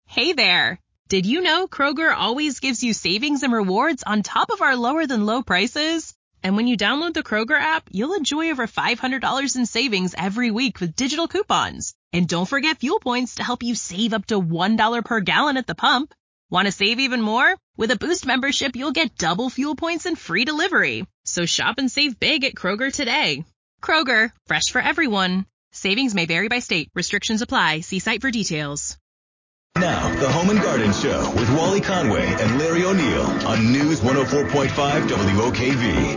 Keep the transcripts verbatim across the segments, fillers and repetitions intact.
Hey there. Did you know Kroger always gives you savings and rewards on top of our lower than low prices? And when you download the Kroger app, you'll enjoy over five hundred dollars in savings every week with digital coupons. And don't forget fuel points to help you save up to one dollar per gallon at the pump. Want to save even more? With a Boost membership, you'll get double fuel points and free delivery. So shop and save big at Kroger today. Kroger, fresh for everyone. Savings may vary by state. Restrictions apply. See site for details. Now, the Home and Garden Show with Wally Conway and Larry O'Neill on News one oh four point five W O K V.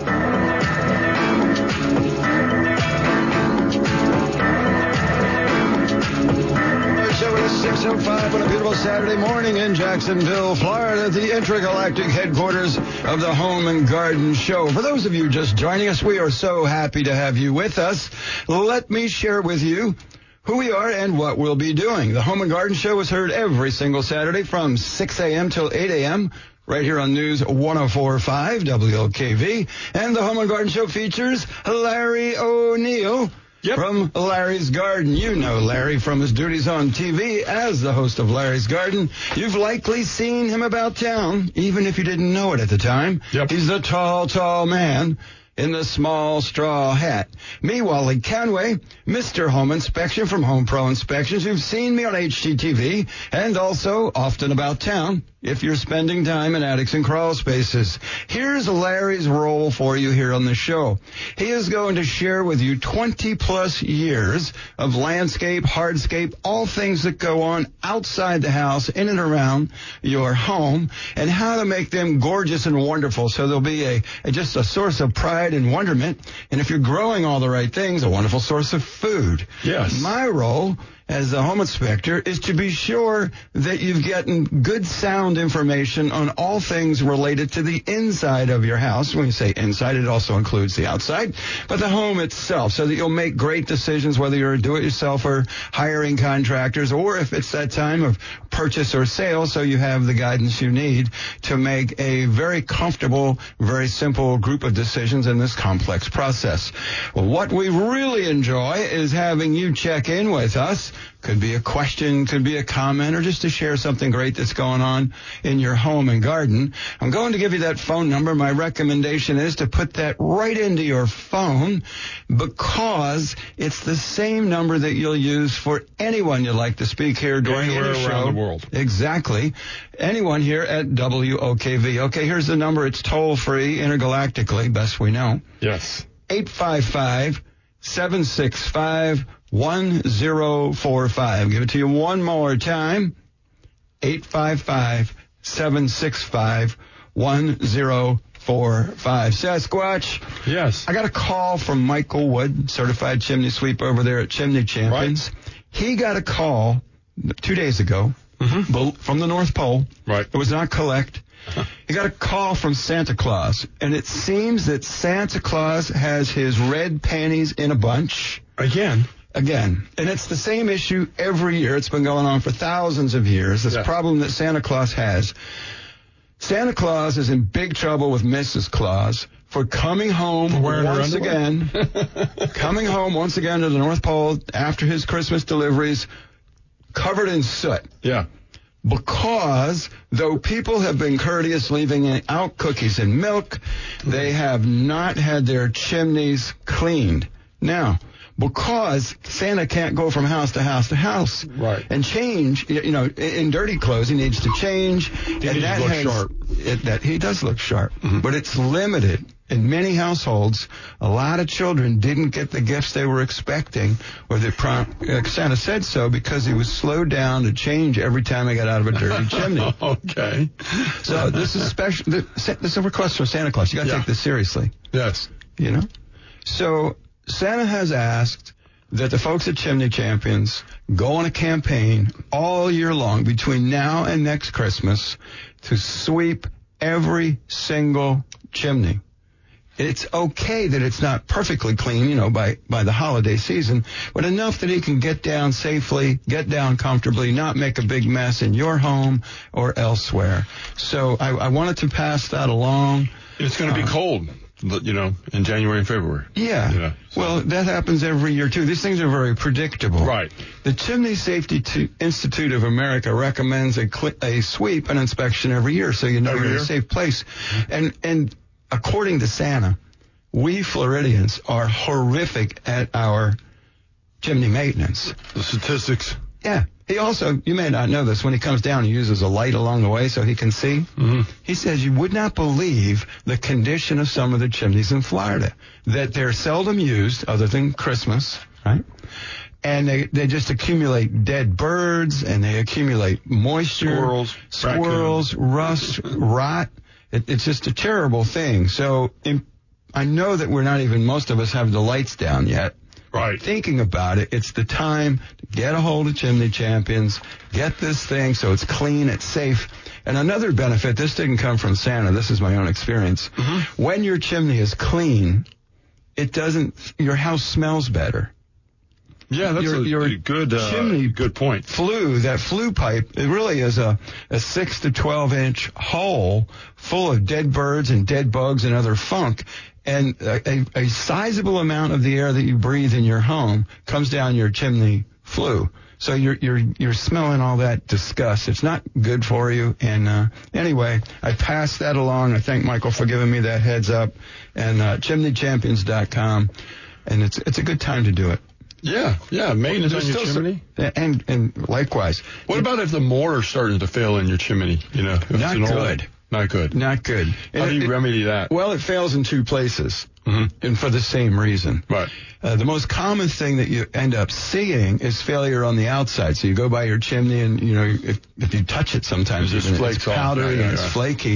six oh five on a beautiful Saturday morning in Jacksonville, Florida, the intergalactic headquarters of the Home and Garden Show. For those of you just joining us, we are so happy to have you with us. Let me share with you who we are and what we'll be doing. The Home and Garden Show is heard every single Saturday from six a.m. till eight a.m. right here on News one oh four point five W O K V. And the Home and Garden Show features Larry O'Neill. Yep. From Larry's Garden. You know Larry from his duties on T V as the host of Larry's Garden. You've likely seen him about town, even if you didn't know it at the time. Yep. He's the tall, tall man in the small straw hat. Me, Wally Conway, Mister Home Inspection from Home Pro Inspections. You've seen me on H G T V and also often about town if you're spending time in attics and crawl spaces. Here's Larry's role for you here on the show. He is going to share with you twenty plus years of landscape, hardscape, all things that go on outside the house, in and around your home, and how to make them gorgeous and wonderful so they'll be a, a just a source of pride and wonderment. And if you're growing all the right things, a wonderful source of food. Yes. My role as the home inspector is to be sure that you've gotten good sound information on all things related to the inside of your house. When you say inside, it also includes the outside, but the home itself, so that you'll make great decisions whether you're a do-it-yourself or hiring contractors, or if it's that time of purchase or sale, so you have the guidance you need to make a very comfortable, very simple group of decisions in this complex process. Well, what we really enjoy is having you check in with us. Could be a question, could be a comment, or just to share something great that's going on in your home and garden. I'm going to give you that phone number. My recommendation is to put that right into your phone because it's the same number that you'll use for anyone you'd like to speak here during Anywhere any show. around the world. Exactly. Anyone here at W O K V. Okay, here's the number. It's toll-free intergalactically, best we know. Yes. eight five five, seven six five, one zero four five. Give it to you one more time. eight five five, seven six five, one zero four five. Sasquatch. Yes. I got a call from Michael Wood, certified chimney sweep over there at Chimney Champions. Right. He got a call two days ago Mm-hmm. from the North Pole. Right. It was not collect. He got a call from Santa Claus, and it seems that Santa Claus has his red panties in a bunch. Again. Again. And it's the same issue every year. It's been going on for thousands of years, this Yeah. problem that Santa Claus has. Santa Claus is in big trouble with Missus Claus for coming home Wearing her once underwear? again, coming home once again to the North Pole after his Christmas deliveries, covered in soot. Yeah. Because though people have been courteous leaving out cookies and milk, they have not had their chimneys cleaned. Now, because Santa can't go from house to house to house Right. and change, you know, in dirty clothes, he needs to change. He and needs that to look has, sharp. It, that he does look sharp, Mm-hmm. but it's limited. In many households, a lot of children didn't get the gifts they were expecting, or the prom- uh, Santa said so because he was slowed down to change every time he got out of a dirty chimney. Okay. So this is special. This is a request from Santa Claus. You got to Yeah. take this seriously. Yes. You know. So Santa has asked that the folks at Chimney Champions go on a campaign all year long between now and next Christmas to sweep every single chimney. It's okay that it's not perfectly clean, you know, by, by the holiday season, but enough that he can get down safely, get down comfortably, not make a big mess in your home or elsewhere. So I, I wanted to pass that along. It's going to be Uh, cold you know, in January and February. Yeah. You know, so. Well, that happens every year, too. These things are very predictable. Right. The Chimney Safety T- Institute of America recommends a, cl- a sweep and inspection every year, so you know Every you're in year? a safe place. And and according to Santa, we Floridians are horrific at our chimney maintenance. The statistics. Yeah. He also, you may not know this, when he comes down, he uses a light along the way so he can see. Mm-hmm. He says you would not believe the condition of some of the chimneys in Florida, that they're seldom used other than Christmas, right? And they, they just accumulate dead birds, and they accumulate moisture. Squirrels. Squirrels, rust, rot. It, it's just a terrible thing. So in, I know that we're not even, most of us have the lights down yet. Right. Thinking about it, it's the time to get a hold of Chimney Champions, get this thing so it's clean, it's safe. And another benefit, this didn't come from Santa, this is my own experience. Mm-hmm. When your chimney is clean, it doesn't, your house smells better. Yeah, that's your, a your good uh, chimney good point. Flue, that flue pipe, it really is a, a six to twelve inch hole full of dead birds and dead bugs and other funk. And a, a, a sizable amount of the air that you breathe in your home comes down your chimney flue. So you're you're you're smelling all that disgust. It's not good for you. And uh, anyway, I passed that along. I thank Michael for giving me that heads up. And uh, chimney champions dot com, and it's it's a good time to do it. Yeah, yeah, maintenance There's on your still chimney. Some, and and likewise. What about if the mortar's starting to fail in your chimney? You know, if Not it's an good. Old, not good. Not good. How And do you it, remedy that? Well, it fails in two places, Mm-hmm. and for the same reason. Right. Uh, the most common thing that you end up seeing is failure on the outside. So you go by your chimney, and you know if, if you touch it, sometimes It just even flakes it's off. powdery Yeah, yeah, and it's yeah. flaky.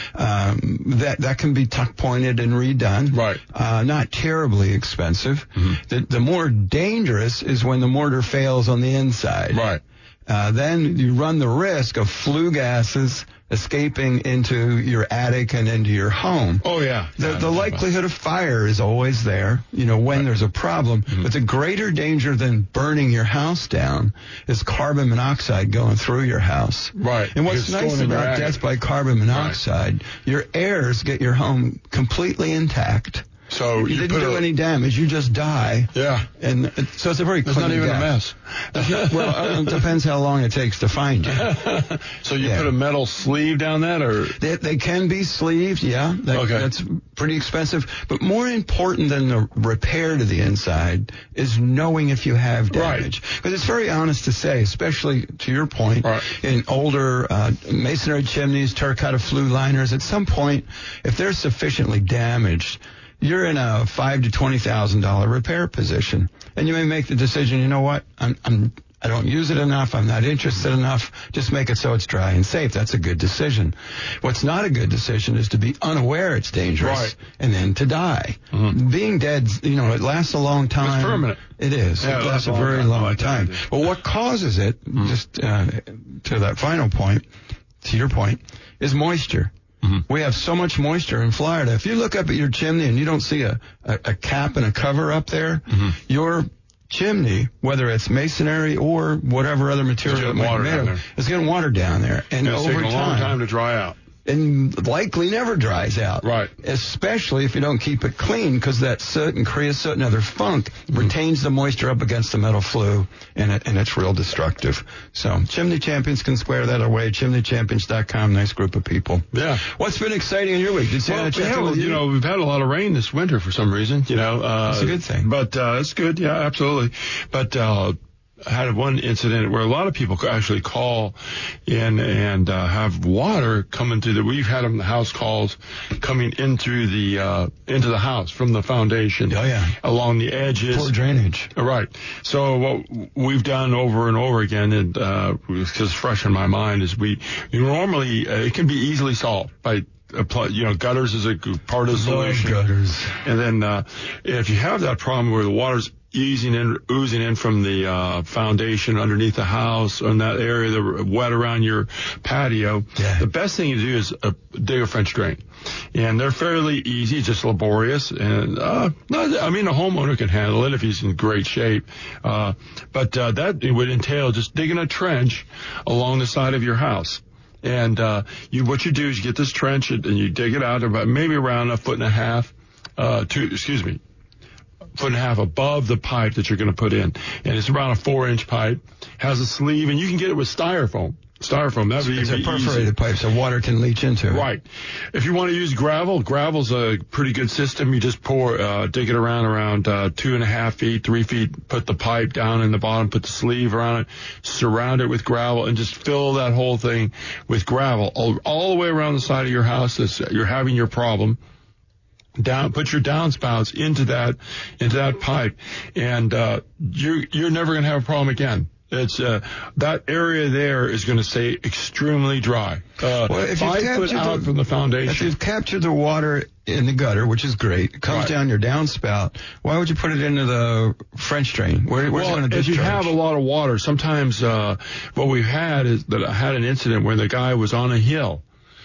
Um, that that can be tuck pointed and redone. Right. Uh, not terribly expensive. Mm-hmm. The the more dangerous is when the mortar fails on the inside. Right. Uh, then you run the risk of flue gases escaping into your attic and into your home. Oh, yeah. The, Yeah, the no, likelihood of fire is always there, you know, when Right. there's a problem. Mm-hmm. But the greater danger than burning your house down is carbon monoxide going through your house. Right. And what's Because it's nice going in your about attic. death by carbon monoxide, your heirs get your home completely intact. So You, you didn't put do a, any damage. You just die. Yeah. And it, so it's a very It's clean not even death. a mess. Well, uh, it depends how long it takes to find you. So you Yeah. put a metal sleeve down that, or They, they can be sleeved, yeah. That, Okay. That's pretty expensive. But more important than the repair to the inside is knowing if you have Right. damage. Because it's very honest to say, especially to your point, Right. in older uh, masonry chimneys, terracotta flue liners, at some point, if they're sufficiently damaged, you're in a five to twenty thousand dollar repair position, and you may make the decision. You know what? I'm, I'm I don't use it enough. I'm not interested enough. Just make it so it's dry and safe. That's a good decision. What's not a good decision is to be unaware it's dangerous Right. and then to die. Mhm. Being dead, you know, it lasts a long time. permanent. It is. Yeah, it it lasts lasts a a long very time. long Oh, I time. did. But what causes it, just uh, to that final point, to your point, is moisture. Mm-hmm. We have so much moisture in Florida. If you look up at your chimney and you don't see a, a, a cap and a cover up there, Mm-hmm. your chimney, whether it's masonry or whatever other material getting it might water be made down of, there. is getting water down there. And it's over taking a long time to dry out. and likely never dries out. Right. Especially if you don't keep it clean, because that soot and creosote and other funk Mm-hmm. retains the moisture up against the metal flue, and it, and it's real destructive. So Chimney Champions can square that away. chimney champions dot com, nice group of people. Yeah. What's been exciting in your week? Did Santa Well, check yeah, in with you know, we've had a lot of rain this winter for some reason, you know. Uh, That's a good thing. But uh, it's good, yeah, absolutely. But uh, I had one incident where a lot of people actually call in and uh, have water coming through the, we've had them, house calls coming in through the, uh, into the house from the foundation. Oh, yeah. Along the edges. Poor drainage. Right. So what we've done over and over again, and uh, because it's fresh in my mind, is we you normally uh, it can be easily solved by apply, you know, gutters is a part of the solution. gutters. And then uh, if you have that problem where the water's easing in, oozing in from the uh, foundation underneath the house or in that area, the wet around your patio, Yeah. the best thing to do is uh, dig a French drain. And they're fairly easy, just laborious. And, uh, not, I mean, a homeowner can handle it if he's in great shape. Uh, but uh, that it would entail just digging a trench along the side of your house. And uh, you, what you do is you get this trench and you dig it out about maybe around a foot and a half. uh, two, excuse me, foot and a half above the pipe that you're going to put in. And it's around a four inch pipe, has a sleeve, and you can get it with styrofoam. Styrofoam, that would be It's a easy. perforated pipe, so water can leach into it. Right. If you want to use gravel, gravel's a pretty good system. You just pour, uh, dig it around, around, uh, two and a half feet, three feet, put the pipe down in the bottom, put the sleeve around it, surround it with gravel, and just fill that whole thing with gravel all, all the way around the side of your house that's you're having your problem. Down, put your downspouts into that, into that pipe, and, uh, you're, you're never going to have a problem again. It's uh, that area there is going to stay extremely dry. Uh, well, if five foot out the, from the foundation. If you've captured the water in the gutter, which is great, it comes right. down your downspout, why would you put it into the French drain? Where, where's well, it going to if discharge? you have a lot of water, sometimes uh, what we've had is that I had an incident where the guy was on a hill,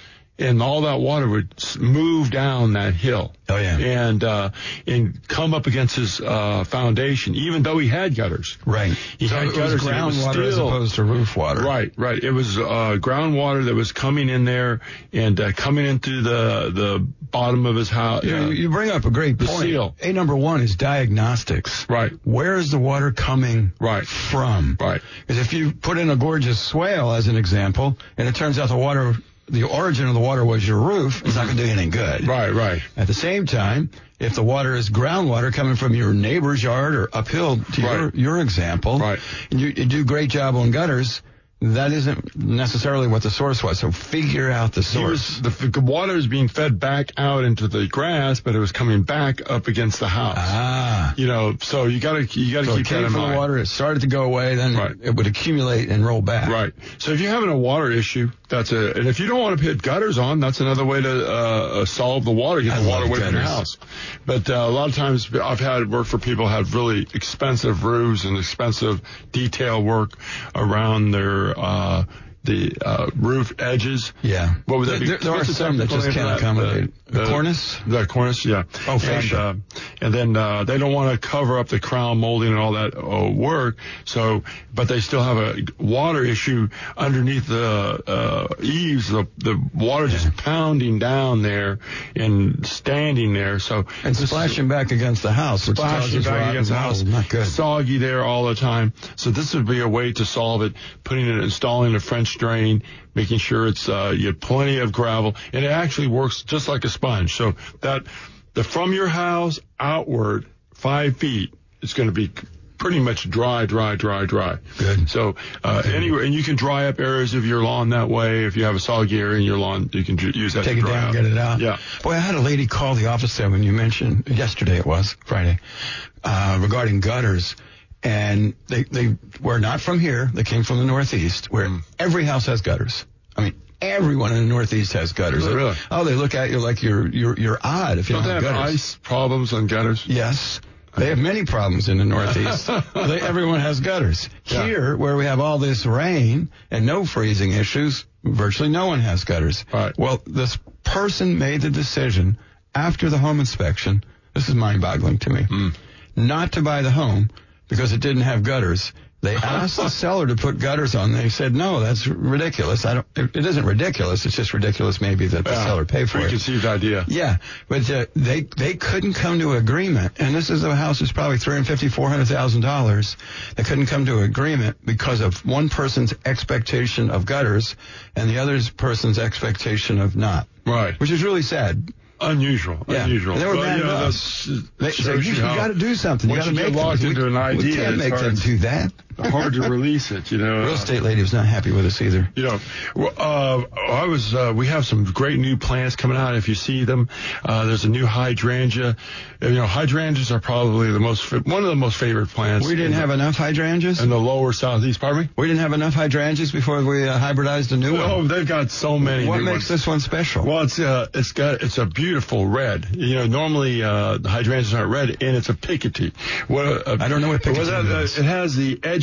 and all that water would move down that hill. Oh, yeah. And, uh, and come up against his, uh, foundation, even though he had gutters. Right. He so had it gutters. was groundwater still, as opposed to roof water. Right, right. It was, uh, groundwater that was coming in there and, uh, coming into the, the bottom of his house. You, know, you bring up a great The point. seal. A number one is diagnostics. Right. Where is the water coming right. from? Right. Because if you put in a gorgeous swale, as an example, and it turns out the water, the origin of the water was your roof, it's not going to do you any good. Right, right. At the same time, if the water is groundwater coming from your neighbor's yard or uphill to right. your, your example, right. and you, you do a great job on gutters, that isn't necessarily what the source was. So figure out the source. Was, the, the water is being fed back out into the grass, but it was coming back up against the house. Ah. You know, so you gotta, you gotta so keep it came that in from mind. the water, it started to go away, then right. it would accumulate and roll back. Right. So if you're having a water issue, that's a, and if you don't want to put gutters on, that's another way to, uh, solve the water, get I the water love away from your gutters. house. But, uh, a lot of times I've had work for people who have really expensive roofs and expensive detail work around their, uh, the uh, roof edges. Yeah. What would that be? There, there are What's the some that just technical name can't for that? accommodate. The, the, the cornice? The cornice, yeah. Oh, fascia. And, uh, and then uh, they don't want to cover up the crown molding and all that uh, work. So, but they still have a water issue underneath the uh, eaves. The, the water yeah. just pounding down there and standing there. So and splashing back against the house, which splashing back against the house, not good. Soggy there all the time. So this would be a way to solve it. Putting it, installing a French drain, making sure it's uh, you have plenty of gravel, and it actually works just like a sponge. So that the from your house outward five feet, it's going to be pretty much dry, dry, dry, dry. Good. So uh, anyway, and you can dry up areas of your lawn that way. If you have a soggy area in your lawn, you can ju- use that Take to it dry down, out. get it out. Yeah. Boy, I had a lady call the office there when you mentioned yesterday. It was Friday uh, regarding gutters. And they, they were not from here. They came from the Northeast, where Mm. every house has gutters. I mean, everyone in the Northeast has gutters. Oh, really? Oh, they look at you like you're you're you're odd if you Don't don't, they have have gutters. ice problems on gutters? Yes. They have many problems in the Northeast. they, everyone has gutters. Yeah. Here, where we have all this rain and no freezing issues, virtually no one has gutters. Right. Well, this person made the decision after the home inspection, this is mind-boggling to me, Mm. not to buy the home because it didn't have gutters. They asked the seller to put gutters on. They said, no, that's ridiculous. I don't, it, it isn't ridiculous. It's just ridiculous maybe that the Yeah. seller paid for it. Preconceived idea. Yeah, but uh, they they couldn't come to agreement, and this is a house that's probably three hundred fifty, four hundred thousand dollars. They couldn't come to agreement because of one person's expectation of gutters and the other person's expectation of not. Right. Which is really sad. Unusual. Yeah. Unusual. And they were Well, mad you know, at that's- us. They said, shows you, you how- got to do something. You once got to you make get locked them. into we, an idea, we can't it's make them hard. do that. hard to release it, you know. Real estate lady was not happy with us either. You know, well, uh, I was, uh, we have some great new plants coming out. If you see them, uh, there's a new hydrangea. You know, hydrangeas are probably the most, one of the most favorite plants. We didn't in have the, enough hydrangeas? in the lower southeast. Pardon me? We didn't have enough hydrangeas before we uh, hybridized a new Oh, one. they've got so many What new makes ones. this one special? Well, it's uh, it's got it's a beautiful red. You know, normally uh, the hydrangeas aren't red, and it's a Piketty. What uh, I don't know what was Piketty that, uh, is. It has the edgy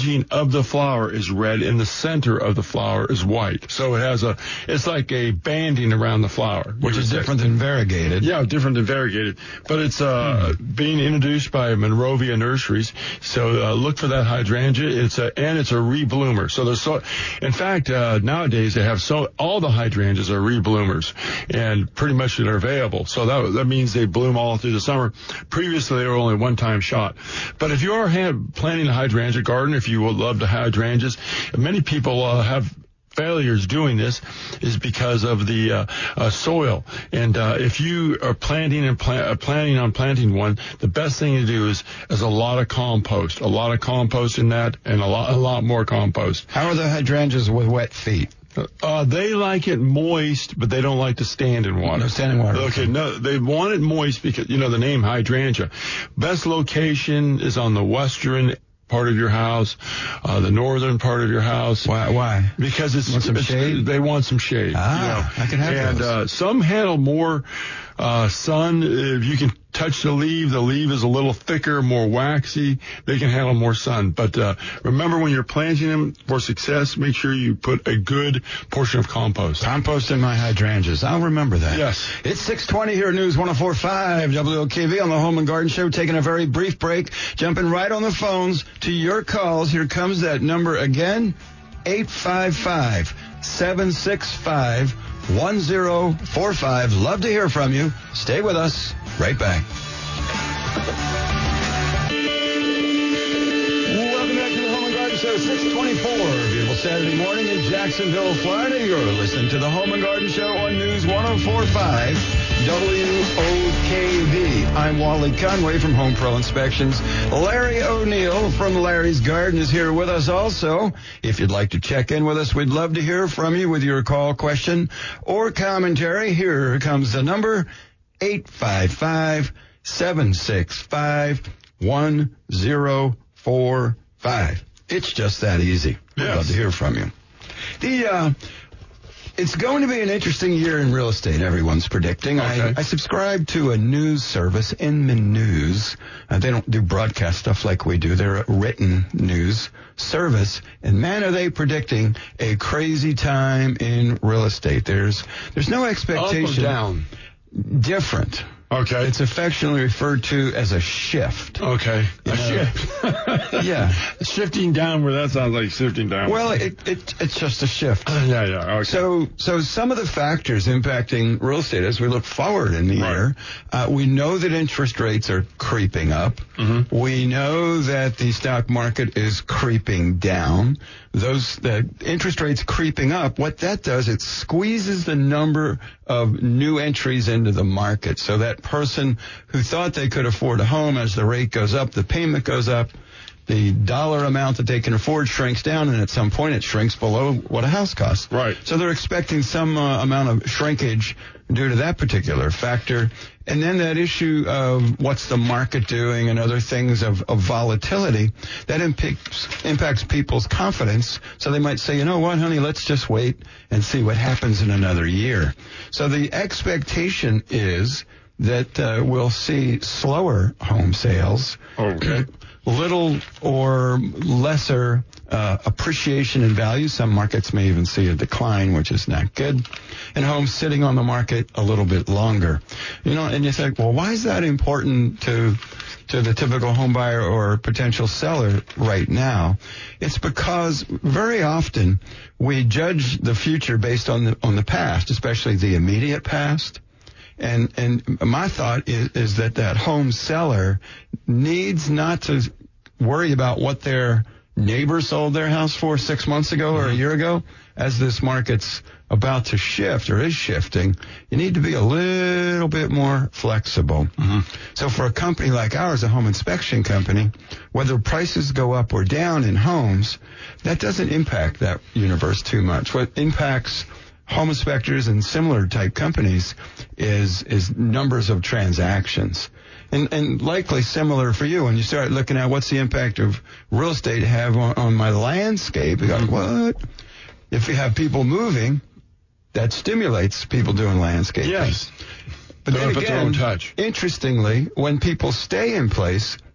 edging of the flower is red and the center of the flower is white. So it has a, it's like a banding around the flower. Which is different than variegated. Yeah, different than variegated. But it's uh, hmm. being introduced by Monrovia Nurseries. So uh, look for that hydrangea. It's a, and it's a rebloomer. So there's so, in fact, uh, nowadays they have so, all the hydrangeas are rebloomers and pretty much they're available. So that, that means they bloom all through the summer. Previously, they were only one-time shot. But if you are hand, planting a hydrangea garden, if you would love the hydrangeas, many people uh, have failures doing this is because of the uh, uh, soil. And uh, if you are planting and pla- uh, planning on planting one, the best thing to do is is a lot of compost, a lot of compost in that, and a lot a lot more compost. How are the hydrangeas with wet feet? Uh, they like it moist, but they don't like to stand in water. No standing water. Okay, no, they want it moist because, you know, the name hydrangea. Best location is on the western part of your house, uh, the northern part of your house. Why? Why? Because it's, want some it's shade? They want some shade. Ah, you know? I can have And those. uh, some handle more uh, sun. If you can touch the leaf, the leaf is a little thicker, more waxy. They can handle more sun. But uh, remember, when you're planting them for success, make sure you put a good portion of compost. Compost in my hydrangeas. I'll remember that. Yes. It's six twenty here at News one oh four point five W O K V on the Home and Garden Show, taking a very brief break, jumping right on the phones to your calls. Here comes that number again, eight five five, seven six five, one oh four five. Love to hear from you. Stay with us. Right back. Welcome back to the Home and Garden Show, six twenty-four. Beautiful Saturday morning in Jacksonville, Florida. You're listening to the Home and Garden Show on News one oh four point five W O K V. I'm Wally Conway from Home Pro Inspections. Larry O'Neill from Larry's Garden is here with us also. If you'd like to check in with us, we'd love to hear from you with your call, question, or commentary. Here comes the number, eight five five, seven six five, one oh four five. It's just that easy. We'd Yes. love to hear from you. The uh, it's going to be an interesting year in real estate, everyone's predicting. Okay. I, I subscribe to a news service, Inman News. Uh, they don't do broadcast stuff like we do. They're a written news service. And man, are they predicting a crazy time in real estate. There's there's no expectation. Up or down? Different. Okay. It's affectionately referred to as a shift. Okay. You A know? shift. Yeah. Shifting downward, that sounds like shifting downward. Well, it, it it's just a shift. yeah, yeah. Okay. So, so some of the factors impacting real estate as we look forward in the Right. year, uh, we know that interest rates are creeping up. Mm-hmm. We know that the stock market is creeping down. Those the interest rates creeping up, what that does, it squeezes the number of new entries into the market. So that person who thought they could afford a home, as the rate goes up, the payment goes up, the dollar amount that they can afford shrinks down, and at some point it shrinks below what a house costs. Right. So they're expecting some uh, amount of shrinkage due to that particular factor. And then that issue of what's the market doing and other things of, of volatility, that impacts, impacts people's confidence. So they might say, you know what, honey, let's just wait and see what happens in another year. So the expectation is that uh, we'll see slower home sales. Okay. Little or lesser uh, appreciation in value. Some markets may even see a decline, which is not good. And homes sitting on the market a little bit longer. You know, and you think, well, why is that important to to the typical home buyer or potential seller right now? It's because very often we judge the future based on the on the past, especially the immediate past. And and my thought is, is that that home seller needs not to worry about what their neighbor sold their house for six months ago or a year ago. As this market's about to shift or is shifting, you need to be a little bit more flexible. Mm-hmm. So for a company like ours, a home inspection company, whether prices go up or down in homes, that doesn't impact that universe too much. What impacts home inspectors and similar type companies is is numbers of transactions. And, and likely similar for you when you start looking at what's the impact of real estate have on, on my landscape. You go, what? If you have people moving, that stimulates people doing landscaping. Yes. But They then put their own again, touch. interestingly, when people stay in place,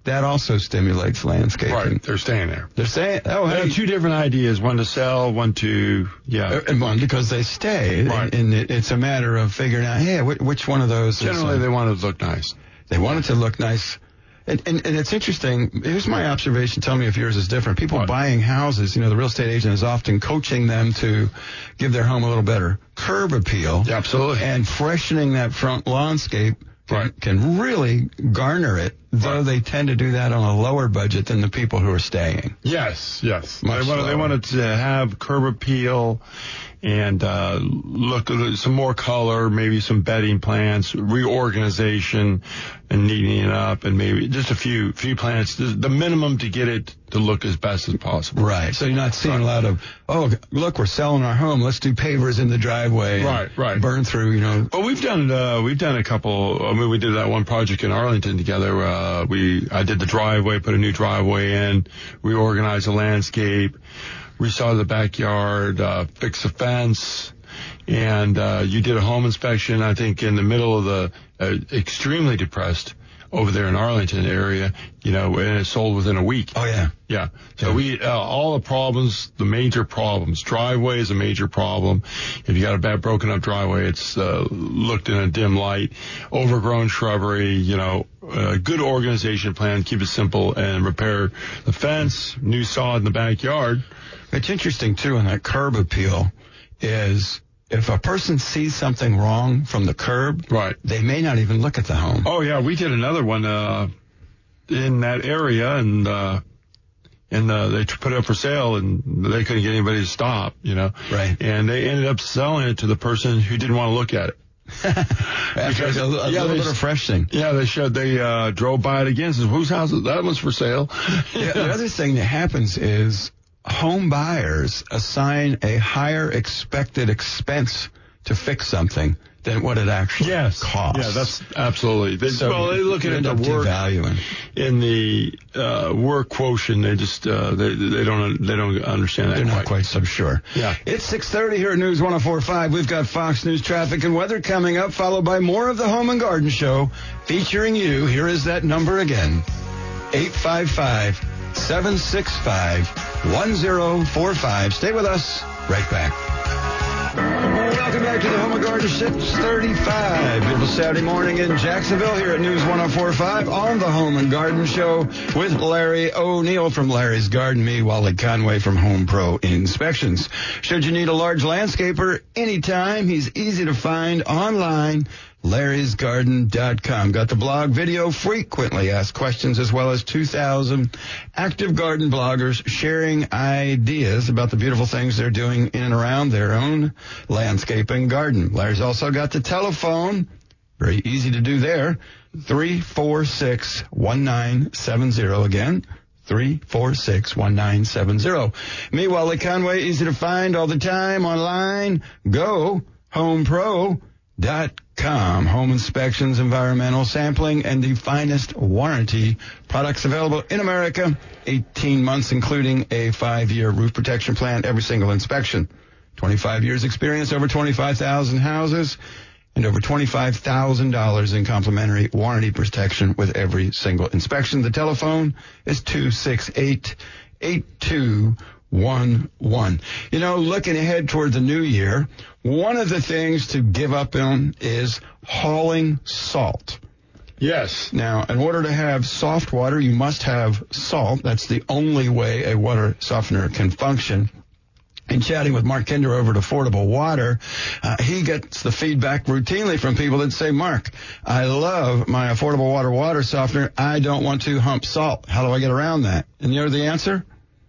that also stimulates landscaping. Right, they're staying there. They're saying, oh, They hey. have two different ideas, one to sell, one to, yeah. And one, because they stay. Right. And it, it's a matter of figuring out, hey, wh- which one of those Generally, is, uh, they want it to look nice. They want it to look nice. And, and, and it's interesting. Here's my observation. Tell me if yours is different. People What? buying houses, you know, the real estate agent is often coaching them to give their home a little better curb appeal. Yeah, absolutely. And freshening that front lawnscape can, Right. can really garner it, though Right. they tend to do that on a lower budget than the people who are staying. Yes, yes. Much They wanted, they lower. wanted to have curb appeal and uh, look at some more color, maybe some bedding plants, reorganization and neatening it up, and maybe just a few few plants, the minimum to get it to look as best as possible. Right. So you're not seeing a lot of, oh, look, we're selling our home. Let's do pavers in the driveway. and Right, right. Burn through, you know. Well, we've done uh, we've done a couple. I mean, we did that one project in Arlington together. Uh, we I did the driveway, put a new driveway in, reorganized the landscape, resaw the backyard, uh, fixed the fence, and uh, you did a home inspection. I think in the middle of the uh, extremely depressed over there in Arlington area, you know, and it sold within a week. Oh, yeah. Yeah. So Yeah. we, uh, all the problems, the major problems, driveway is a major problem. If you got a bad broken up driveway, it's, uh, looked in a dim light, overgrown shrubbery, you know, uh, good organization plan, keep it simple and repair the fence, new sod in the backyard. It's interesting, too, in that curb appeal is if a person sees something wrong from the curb, Right. they may not even look at the home. Oh yeah, we did another one, uh, in that area and, uh, and, uh, they put it up for sale and they couldn't get anybody to stop, you know. Right. And they ended up selling it to the person who didn't want to look at it. After because- a, a yeah, little they- bit of freshening. Yeah, they showed, they, uh, drove by it again, says, whose house is that? One's for sale. Yeah, the other thing that happens is home buyers assign a higher expected expense to fix something than what it actually Yes. costs. Yeah, that's absolutely. They, So well, they look you at end the up work devaluing. in the, uh, work quotient. They just, uh, they, they don't, they don't understand that They're not quite. quite so sure. Yeah. It's six thirty here at News one oh four point five. We've got Fox News traffic and weather coming up, followed by more of the Home and Garden Show featuring you. Here is that number again. eight five five, seven six five, one oh four five. Stay with us. Right back. Welcome back to the Home and Garden six thirty-five. Beautiful Saturday morning in Jacksonville here at News one oh four point five on the Home and Garden Show with Larry O'Neill from Larry's Garden, me, Wally Conway from Home Pro Inspections. Should you need a large landscaper anytime, he's easy to find online. Larry's Garden dot com. Got the blog, video, frequently asked questions, as well as two thousand active garden bloggers sharing ideas about the beautiful things they're doing in and around their own landscape and garden. Larry's also got the telephone. Very easy to do there. three four six, one nine seven zero. Again, three four six, one nine seven zero. Me, Wally Conway, easy to find all the time online. Go home pro dot com. Home inspections, environmental sampling, and the finest warranty products available in America. eighteen months, including a five-year roof protection plan, every single inspection. twenty-five years experience, over twenty-five thousand houses, and over twenty-five thousand dollars in complimentary warranty protection with every single inspection. The telephone is two six eight, eight two one one. You know, looking ahead toward the new year, one of the things to give up on is hauling salt. Yes. Now, in order to have soft water, you must have salt. That's the only way a water softener can function. In chatting with Mark Kinder over at Affordable Water, uh, he gets the feedback routinely from people that say, Mark, I love my Affordable Water water softener. I don't want to hump salt. How do I get around that? And you know the answer?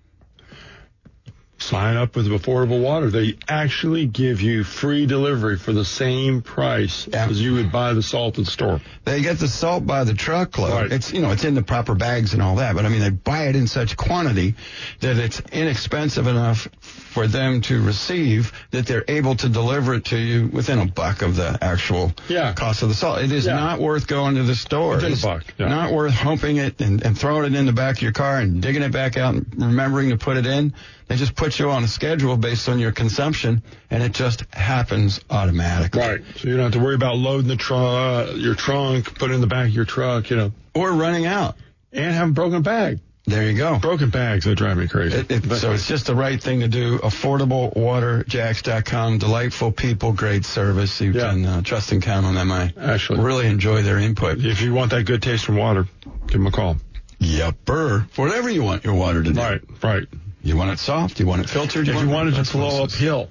Sign up with Affordable Water. They actually give you free delivery for the same price Yeah. as you would buy the salt at the store. They get the salt by the truckload. Right. It's, you know, it's in the proper bags and all that, but I mean, they buy it in such quantity that it's inexpensive enough for them to receive that they're able to deliver it to you within a buck of the actual Yeah. cost of the salt. It is Yeah. not worth going to the store. Within a It's buck, yeah. not worth humping it and, and throwing it in the back of your car and digging it back out and remembering to put it in. They just put you on a schedule based on your consumption, and it just happens automatically. Right. So you don't have to worry about loading the tr- uh, your trunk, put it in the back of your truck, you know. Or running out. and have a broken bag. There you go. Broken bags, they drive me crazy. It, it, so it's just the right thing to do. affordable water jacks dot com. Delightful people, great service. You Yeah. can uh, trust and count on them. I Actually. really enjoy their input. If you want that good taste from water, give them a call. Yepper. Whatever you want your water to do. Right, right. You want it soft? You want it filtered? If you want it to it flow uphill.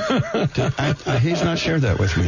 I, I, he's not shared that with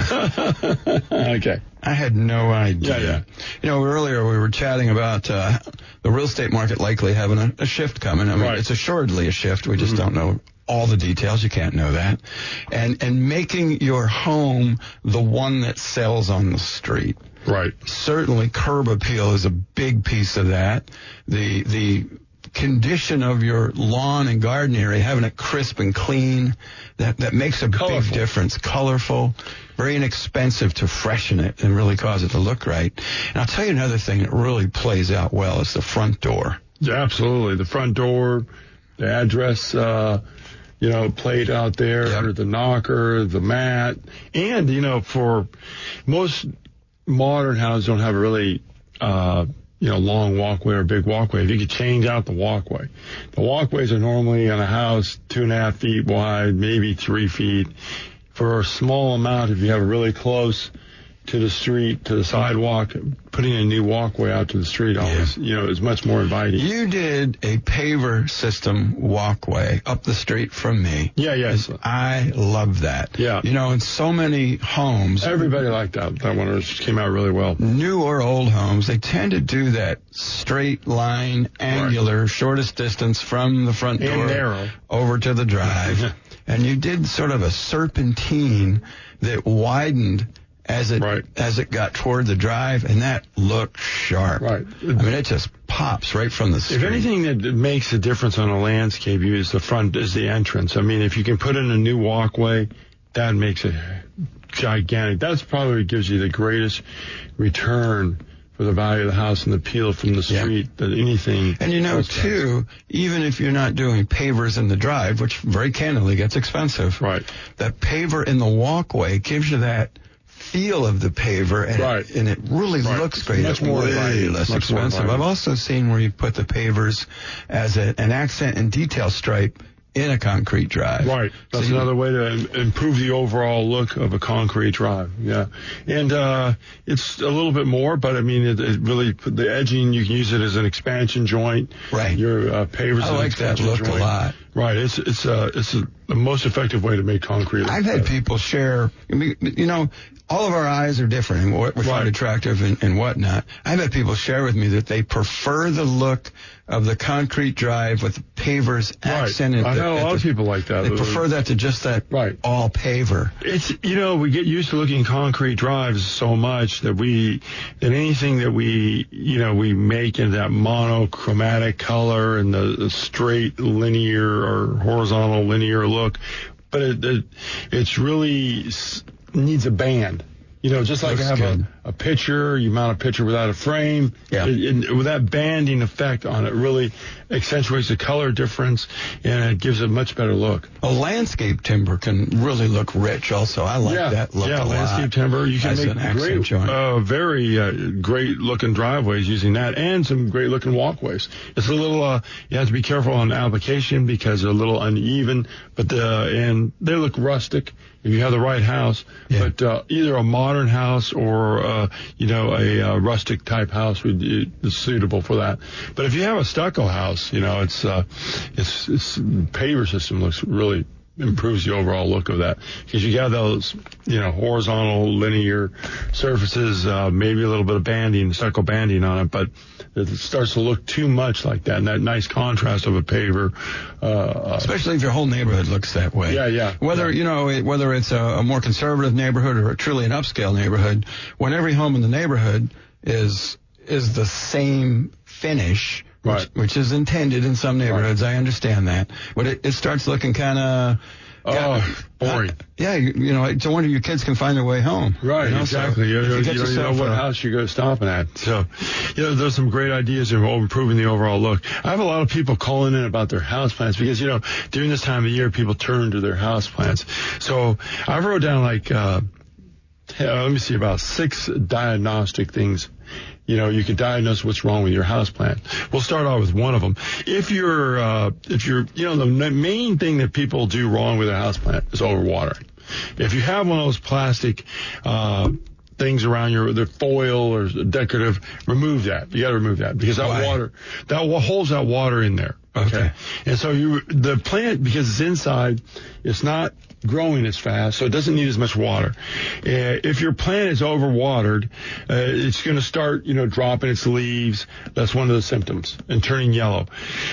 me. Okay. I had no idea. Yeah, yeah. You know, earlier we were chatting about uh, the real estate market likely having a, a shift coming. I mean, Right. it's assuredly a shift. We just mm-hmm. don't know all the details. You can't know that. And and making your home the one that sells on the street. Right. Certainly curb appeal is a big piece of that. The the condition of your lawn and garden area, having it crisp and clean, that, that makes a Colorful. big difference. Colorful, very inexpensive to freshen it and really cause it to look right. And I'll tell you another thing that really plays out well is the front door. Yeah, absolutely. The front door, the address, uh, you know, plate out there, Yep. the knocker, the mat. And, you know, for most modern houses don't have a really, uh, you know, long walkway or big walkway. If you could change out the walkway. The walkways are normally on a house two and a half feet wide, maybe three feet. For a small amount, if you have a really close to the street, to the sidewalk, putting a new walkway out to the street always, yeah. you know, is much more inviting. You did a paver system walkway up the street from me. Yeah, yes. I love that. Yeah. You know, in so many homes. Everybody liked that. That one was, came out really well. New or old homes, they tend to do that straight line, angular, right. shortest distance from the front door and narrow. over to the drive. And you did sort of a serpentine that widened as it right. as it got toward the drive, and that looked sharp. Right. I mean, it just pops right from the street. If anything that makes a difference on a landscape view is the front, is the entrance. I mean, if you can put in a new walkway, that makes it gigantic. That's probably what gives you the greatest return for the value of the house and the appeal from the street yeah. than anything. And you know, too, even if you're not doing pavers in the drive, which very candidly gets expensive, right? That paver in the walkway gives you that feel of the paver, and, right. it, and it really right. looks great. Much more way less much expensive. I've also seen where you put the pavers as a, an accent and detail stripe in a concrete drive. Right. That's so another you, way to improve the overall look of a concrete drive. Yeah. And uh it's a little bit more, but I mean, it, it really, the edging, you can use it as an expansion joint. Right. Your uh, pavers. I like that look joint. a lot. Right. It's it's uh, it's a, the most effective way to make concrete. I've had people share, you know, all of our eyes are different and what we find right. attractive and, and whatnot. I've had people share with me that they prefer the look of the concrete drive with the pavers right. accented. I know a lot the, of people like that. They prefer that to just that right. all paver. It's, you know, we get used to looking at concrete drives so much that we, that anything that we, you know, we make in that monochromatic color and the, the straight linear or horizontal linear look, but it, it it's really needs a band. You know, just like Looks I have good. a, a picture, you mount a picture without a frame. Yeah. It, it, with that banding effect on it really accentuates the color difference, and it gives a much better look. A landscape timber can really look rich also. I like yeah. that look yeah, a lot. Yeah, landscape timber. You can As make an accent great, joint. uh, very uh, great looking driveways using that, and some great looking walkways. It's a little, uh, you have to be careful on application because they're a little uneven, but the, and they look rustic if you have the right house. Yeah. But uh, either a modern house or uh, you know a uh, rustic type house would is suitable for that. But if you have a stucco house, you know it's uh, it's, it's paver system looks really improves the overall look of that because you got those you know horizontal linear surfaces, uh, maybe a little bit of banding, stucco banding on it, but it starts to look too much like that, and that nice contrast of a paver. Uh, Especially if your whole neighborhood looks that way. Yeah, yeah. Whether, yeah. you know, it, whether it's a, a more conservative neighborhood or a truly an upscale neighborhood, when every home in the neighborhood is is the same finish, right. which, which is intended in some neighborhoods, right. I understand that. But it, it starts looking kind of... Oh, boring. Uh, yeah, you, you know, it's a wonder your kids can find their way home. Right, you know? exactly. So you, you, you, you don't know what a, house you go stopping at. So, you know, there's some great ideas of improving the overall look. I have a lot of people calling in about their house plants because, you know, during this time of year, people turn to their house plants. So I wrote down like uh, uh, let me see, about six diagnostic things. You know, you can diagnose what's wrong with your houseplant. We'll start off with one of them. If you're, uh, if you're, you know, the main thing that people do wrong with a houseplant is overwatering. If you have one of those plastic, uh, things around your, the foil or decorative, remove that. You got to remove that because that Why? water, that holds that water in there. Okay. Okay. And so you, the plant, because it's inside, it's not growing as fast, so it doesn't need as much water. Uh, if your plant is overwatered, uh, it's going to start, you know, dropping its leaves. That's one of the symptoms, and turning yellow.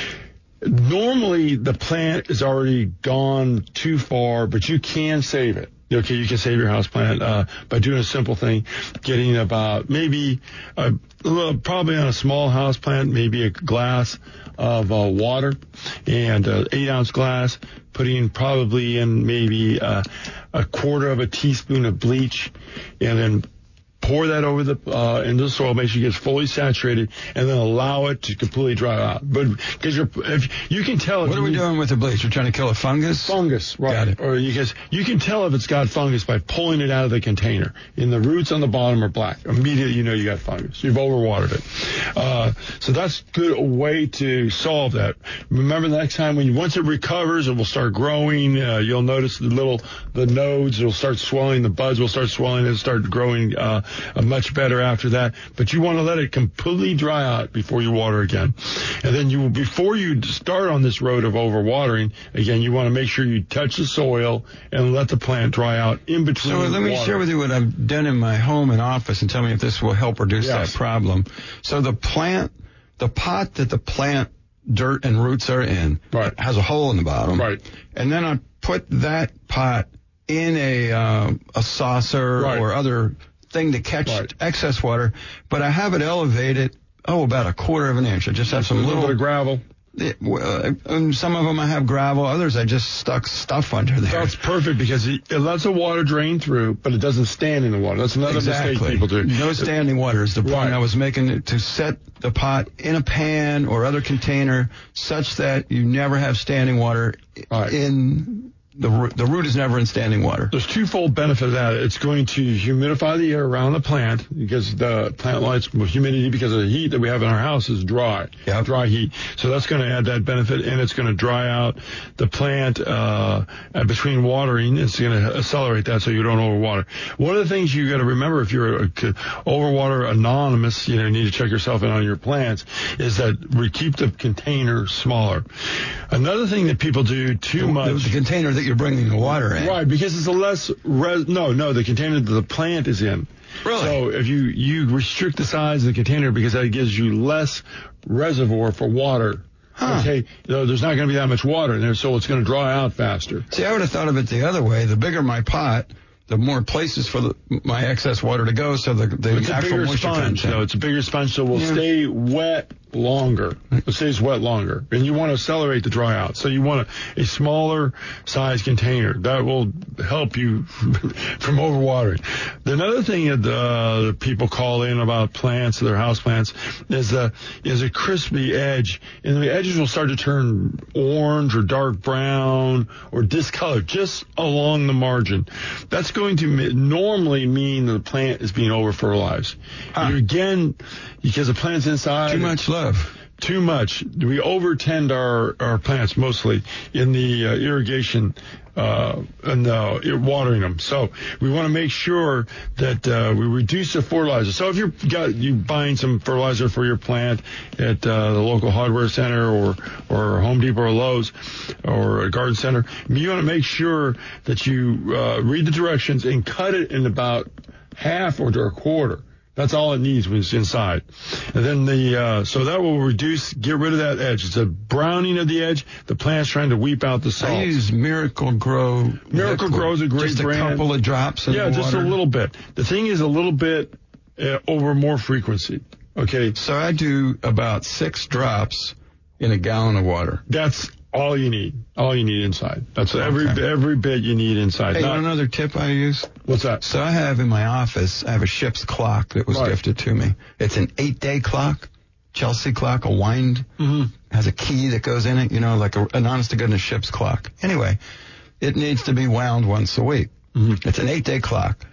Normally, the plant is already gone too far, but you can save it. Okay, you can save your house plant uh, by doing a simple thing, getting about maybe a, well, probably on a small house plant, maybe a glass of uh, water and uh, eight ounce glass, putting probably in maybe uh, a quarter of a teaspoon of bleach, and then pour that over the uh, into the soil, make sure it gets fully saturated, and then allow it to completely dry out. But because you're, if you can tell, if What are we you, doing with the bleach? We're trying to kill a fungus? Fungus, right? Got it. Or you guys, you can tell if it's got fungus by pulling it out of the container. And the roots on the bottom are black. Immediately, you know you got fungus. You've overwatered it. Uh, so that's a good way to solve that. Remember, the next time when you, once it recovers, it will start growing. Uh, you'll notice the little the nodes will start swelling. The buds will start swelling and start growing. Uh, Uh, much better after that, but you want to let it completely dry out before you water again. And then you, before you start on this road of overwatering, again, you want to make sure you touch the soil and let the plant dry out in between. So let me water. share with you what I've done in my home and office and tell me if this will help reduce Yes. that problem. So the plant, the pot that the plant dirt and roots are in Right. has a hole in the bottom. Right. And then I put that pot in a, uh, a saucer Right. or other thing to catch Right. excess water, but I have it elevated, oh, about a quarter of an inch. I just have some a little little bit of gravel. It, well, um, some of them I have gravel, others I just stuck stuff under there. That's perfect because it, it lets the water drain through, but it doesn't stand in the water. That's another Exactly. mistake people do. No standing water is the point Right. I was making, to set the pot in a pan or other container such that you never have standing water Right. in the root. The root is never in standing water. There's twofold benefit of that. It's going to humidify the air around the plant because the plant likes humidity because of the heat that we have in our house is dry, Yep. dry heat. So that's going to add that benefit, and it's going to dry out the plant uh, between watering. It's going to accelerate that so you don't overwater. One of the things you got to remember if you're a overwater anonymous, you know, you need to check yourself in on your plants, is that we keep the container smaller. Another thing that people do too The, much. the container that you're bringing the water in. Right, because it's a less, res- no, no, the container that the plant is in. Really? So if you, you restrict the size of the container because that gives you less reservoir for water. Huh. Okay, you know, there's not going to be that much water in there, so it's going to dry out faster. See, I would have thought of it the other way. The bigger my pot, the more places for the, my excess water to go, so the, the It's a actual bigger moisture sponge, content. though. It's a bigger sponge, so it will Yeah. stay wet longer. It stays wet longer. And you want to accelerate the dry out. So you want a, a smaller size container. That will help you from overwatering. The another thing that uh, people call in about plants, their house plants, is, uh, is a crispy edge. And the edges will start to turn orange or dark brown or discolored just along the margin. That's going to mi- normally mean that the plant is being over-fertilized. Huh. You, again, because the plant's inside. Too much love. Too much. We overtend our, our plants mostly in the uh, irrigation uh, and uh, watering them. So we want to make sure that uh, we reduce the fertilizer. So if you're got you buying some fertilizer for your plant at uh, the local hardware center or or Home Depot or Lowe's or a garden center, you want to make sure that you uh, read the directions and cut it in about half or to a quarter. That's all it needs when it's inside. And then the, uh, so that will reduce, get rid of that edge. It's a browning of the edge. The plant's trying to weep out the salt. I use Miracle Grow. Miracle liquid. Grow is a great Just brand. a couple of drops in Yeah, the just water. a little bit. The thing is a little bit uh, over more frequency. Okay. So I do about six drops in a gallon of water. That's all you need. All you need inside. That's every, Okay. every bit you need inside. Hey, you Not- want another tip I use? what's that? So I have in my office, I have a ship's clock that was Right. gifted to me. It's an eight-day clock, Chelsea clock, a wind, Mm-hmm. has a key that goes in it, you know, like a, an honest-to-goodness ship's clock. Anyway, it needs to be wound once a week. Mm-hmm. It's an eight-day clock.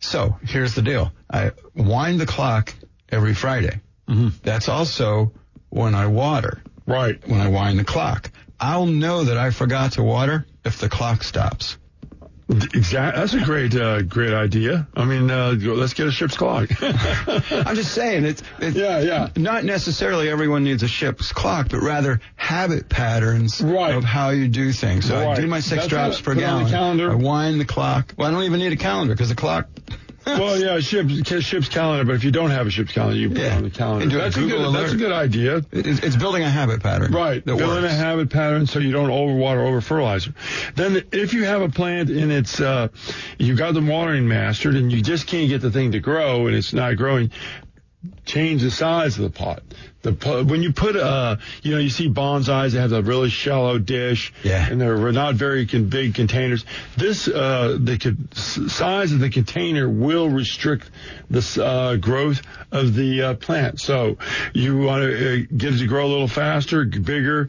So here's the deal. I wind the clock every Friday. Mm-hmm. That's also when I water. Right. When I wind the clock. I'll know that I forgot to water if the clock stops. Exactly. That's a great, uh, great idea. I mean, uh, let's get a ship's clock. I'm just saying, it's, it's yeah, yeah. not necessarily everyone needs a ship's clock, but rather habit patterns right. of how you do things. So right. I do my six That's drops it. per Put gallon. On the calendar. I wind the clock. Well, I don't even need a calendar because the clock. Well, yeah, ship's, ship's calendar, but if you don't have a ship's calendar, you put yeah. it on the calendar. Do that's, a a good, that's a good idea. It's, it's building a habit pattern. Right, building works. a habit pattern so you don't overwater, over fertilizer. Then if you have a plant and it's, uh, you got the watering mastered and you just can't get the thing to grow and it's not growing, change the size of the pot. The when you put uh you know you see bonsais that have a really shallow dish yeah. and they're not very con- big containers. This uh the co- size of the container will restrict the uh, growth of the uh, plant. So you want to uh, get it to grow a little faster, bigger.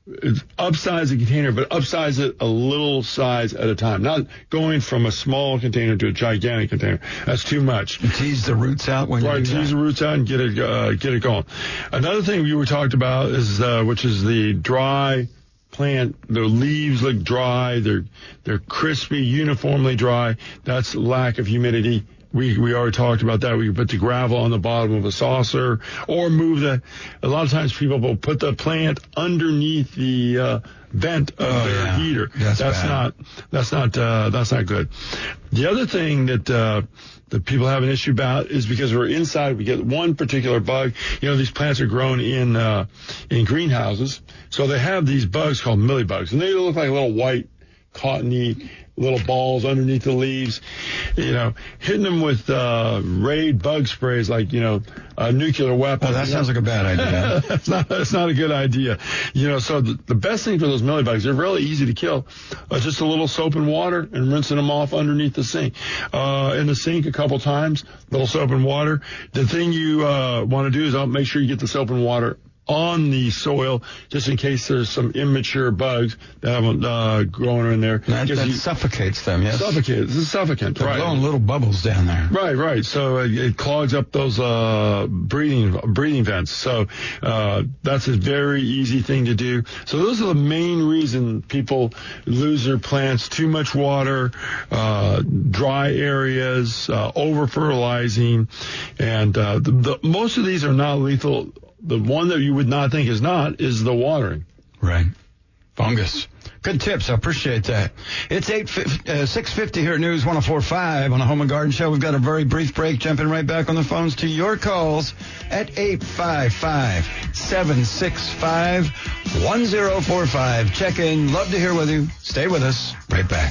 Upsize the container, but upsize it a little size at a time. Not going from a small container to a gigantic container. That's too much. You tease the roots out when right, you do tease that. the roots out and get it uh, get it going. Another thing you were talked about is uh, which is the dry plant. The leaves look dry. They're they're crispy, uniformly dry. That's lack of humidity. We we already talked about that. We can put the gravel on the bottom of a saucer or move the, a lot of times people will put the plant underneath the uh, vent of oh, their yeah. heater. That's, that's bad. not, that's not, uh, that's not good. The other thing that, uh, that people have an issue about is because we're inside, we get one particular bug. You know, these plants are grown in, uh, in greenhouses. So they have these bugs called mealybugs and they look like little white, cottony, little balls underneath the leaves, you know, hitting them with uh, Raid bug sprays like, you know, a nuclear weapon. Oh, that sounds like a bad idea. That's not, that's not a good idea. You know, so the, the best thing for those mealybugs, they're really easy to kill. Uh, just a little soap and water and rinsing them off underneath the sink. Uh, in the sink a couple times, little soap and water. The thing you uh, want to do is I'll make sure you get the soap and water on the soil, just in case there's some immature bugs that haven't uh, grown in there. That, that you, suffocates them, yes? Suffocates. It's a suffocant, They're right. blowing little bubbles down there. Right, right. So it, it clogs up those uh, breathing breathing vents. So uh, that's a very easy thing to do. So those are the main reason people lose their plants: too much water, uh, dry areas, uh, over fertilizing, and uh, the, the, most of these are not lethal. The one that you would not think is not is the watering. Right. Fungus. Good tips. I appreciate that. It's eight uh, six fifty here at News one oh four point five on the Home and Garden Show. We've got a very brief break, jumping right back on the phones to your calls at eight five five, seven six five, one oh four five. Check in. Love to hear with you. Stay with us. Right back.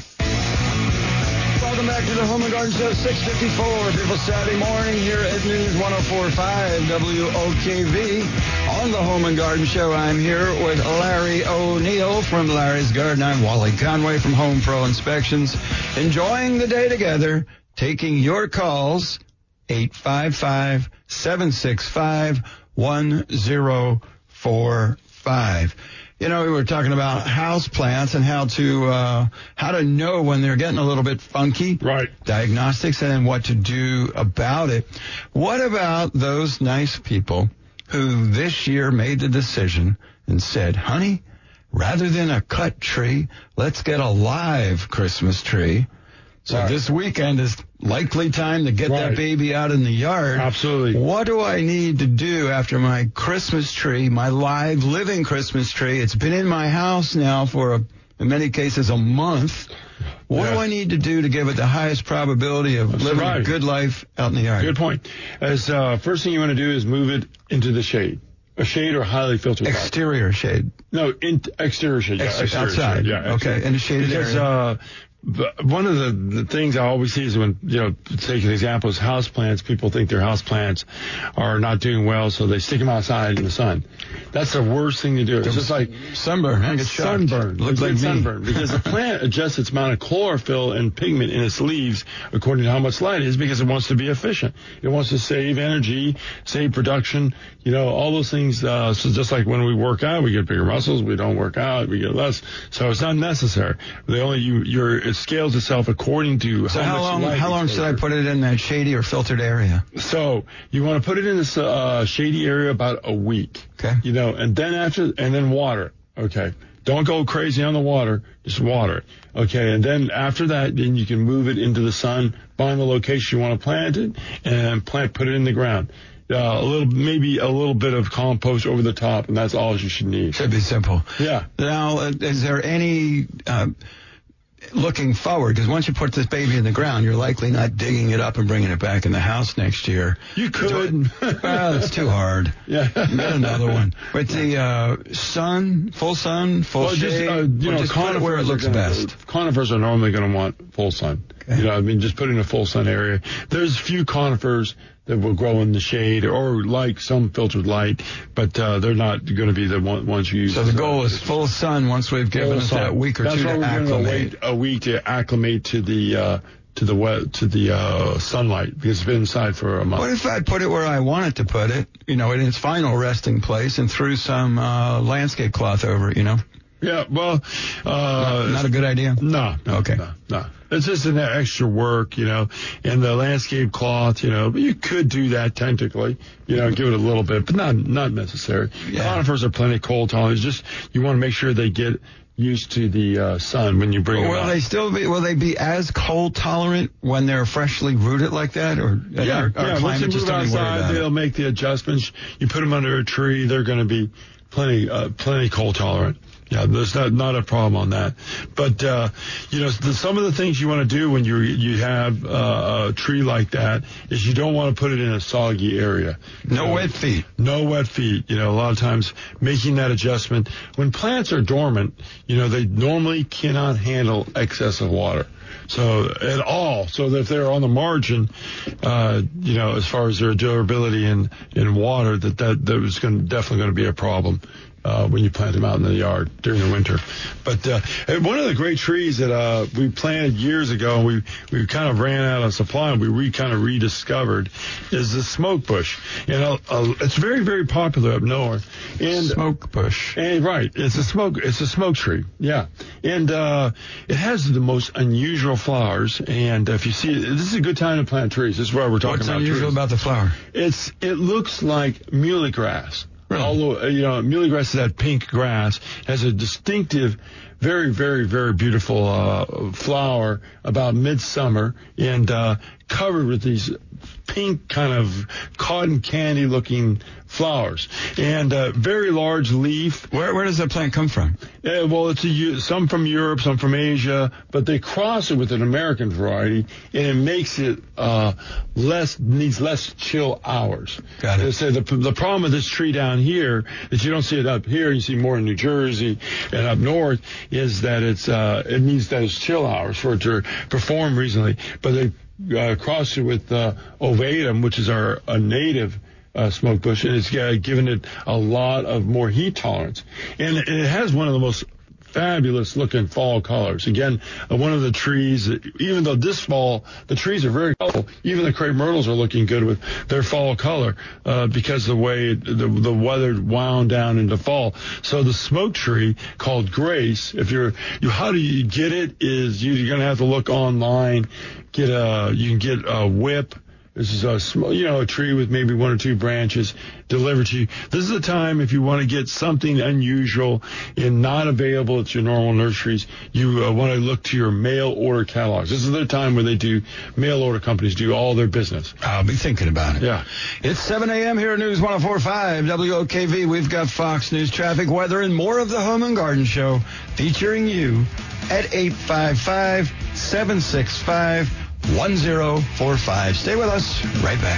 Welcome back to the Home and Garden Show, six fifty-four, beautiful Saturday morning here at News one oh four point five W O K V. On the Home and Garden Show, I'm here with Larry O'Neill from Larry's Garden. I'm Wally Conway from Home Pro Inspections. Enjoying the day together, taking your calls, eight five five, seven six five, one oh four five. You know, we were talking about house plants and how to uh, how to know when they're getting a little bit funky. Right. Diagnostics and then what to do about it. What about those nice people who this year made the decision and said, honey, rather than a cut tree, let's get a live Christmas tree. So right. This weekend is likely time to get right. that baby out in the yard. Absolutely. What do I need to do after my Christmas tree, my live living Christmas tree? It's been in my house now for, a, in many cases, a month. What yeah. do I need to do to give it the highest probability of living right. a good life out in the yard? Good point. As uh, first thing you want to do is move it into the shade. A shade or highly filtered Exterior light. shade. No, in, exterior shade. Yeah, Exter- exterior outside. Shade, yeah, okay, in a shaded because, area. Uh, But one of the, the things I always see is when, you know, take an example is house plants. People think their house plants are not doing well, so they stick them outside in the sun. That's the worst thing to do. It's just like sunburn. I get shocked. Sunburn. Looks like me. Sunburn. Because the plant adjusts its amount of chlorophyll and pigment in its leaves according to how much light it is because it wants to be efficient. It wants to save energy, save production, you know, all those things. Uh, so just like when we work out, we get bigger muscles. We don't work out, we get less. So it's not necessary. The only you, you're, it scales itself according to so how, how much long light how long should I exposure. put it in that shady or filtered area? So you want to put it in this uh, shady area about a week. Okay. You know, and then after, and then water. Okay. Don't go crazy on the water. Just water it. Okay. And then after that, then you can move it into the sun, find the location you want to plant it, and plant, put it in the ground. Uh, a little, maybe a little bit of compost over the top, and that's all you should need. Should be simple. Yeah. Now, uh, is there any uh, looking forward? Because once you put this baby in the ground, you're likely not digging it up and bringing it back in the house next year. You could. Well, it's too hard. Yeah. Get another one. With the uh, sun, full sun, full Well, shade, just, uh, you or know, just put it where it conifers are looks gonna- best. Conifers are normally going to want full sun. Okay. You know, I mean, just put it in a full sun area. There's a few conifers that will grow in the shade or like some filtered light, but uh, they're not going to be the one, ones you use. So the goal is full sun once we've given Full us sun. that week or That's two why to we're gonna acclimate. wait a week to acclimate to the uh, to the wet to the uh, sunlight because it's been inside for a month. What if I put it where I wanted to put it, you know, in its final resting place and threw some uh, landscape cloth over it, you know? Yeah, well, uh, Not a good idea? No, no, Okay. no, no. It's just an extra work, you know, and the landscape cloth, you know, but you could do that technically, you know, give it a little bit, but not not necessary. Yeah. Conifers are plenty cold tolerant. It's just you want to make sure they get used to the uh, sun when you bring them Will out. they still be? Will they be as cold tolerant when they're freshly rooted like that, or Yeah, our, our yeah. Once climate you just move don't worry outside, about they'll it? make the adjustments. You put them under a tree, they're going to be plenty, uh, plenty cold tolerant. Yeah, there's not not a problem on that. But uh, you know, the, some of the things you want to do when you you have uh, a tree like that is you don't want to put it in a soggy area. No You know, wet feet. No wet feet. You know, a lot of times making that adjustment when plants are dormant, you know, they normally cannot handle excess of water. So at all. So that if they're on the margin, uh, you know, as far as their durability in, in water, that, that, that was going definitely going to be a problem. Uh, when you plant them out in the yard during the winter. But uh, and one of the great trees that uh, we planted years ago, and we, we kind of ran out of supply, and we re, kind of rediscovered, is the smoke bush. And uh, uh, it's very, very popular up north. And Smoke bush. and right, it's a smoke. It's a smoke tree. Yeah, and uh, it has the most unusual flowers. And if you see it, this is a good time to plant trees. This is why we're talking What's about unusual trees. about the flower? It's it looks like muhly grass. Really? Although, you know, muhly grass is that pink grass, has a distinctive, very, very, very beautiful uh, flower about midsummer and uh, covered with these pink kind of cotton candy looking flowers and uh, very large leaf. Where where does that plant come from? Yeah, well, it's a, some from Europe, some from Asia, but they cross it with an American variety, and it makes it uh, less needs less chill hours. Got it. So the the problem with this tree down here that you don't see it up here, you see more in New Jersey and up north, is that it's uh, it needs those chill hours for it to perform reasonably. But they uh, cross it with uh, Ovatum, which is our a native. Uh, smoke bush, and it's uh, given it a lot of more heat tolerance. And it has one of the most fabulous looking fall colors. Again, uh, one of the trees, that, even though this fall, the trees are very colorful, even the crepe myrtles are looking good with their fall color uh, because the way the, the weather wound down into fall. So the smoke tree called Grace, if you're, you, how do you get it is you, you're going to have to look online, get a, you can get a whip. This is a small, you know, a tree with maybe one or two branches delivered to you. This is the time if you want to get something unusual and not available at your normal nurseries, you uh, want to look to your mail order catalogs. This is the time where they do, mail order companies do all their business. I'll be thinking about it. Yeah. It's seven a.m. here at News one oh four point five W O K V. We've got Fox News traffic, weather, and more of the Home and Garden Show featuring you at eight five five, seven six five, one oh four five. Stay with us. Right back.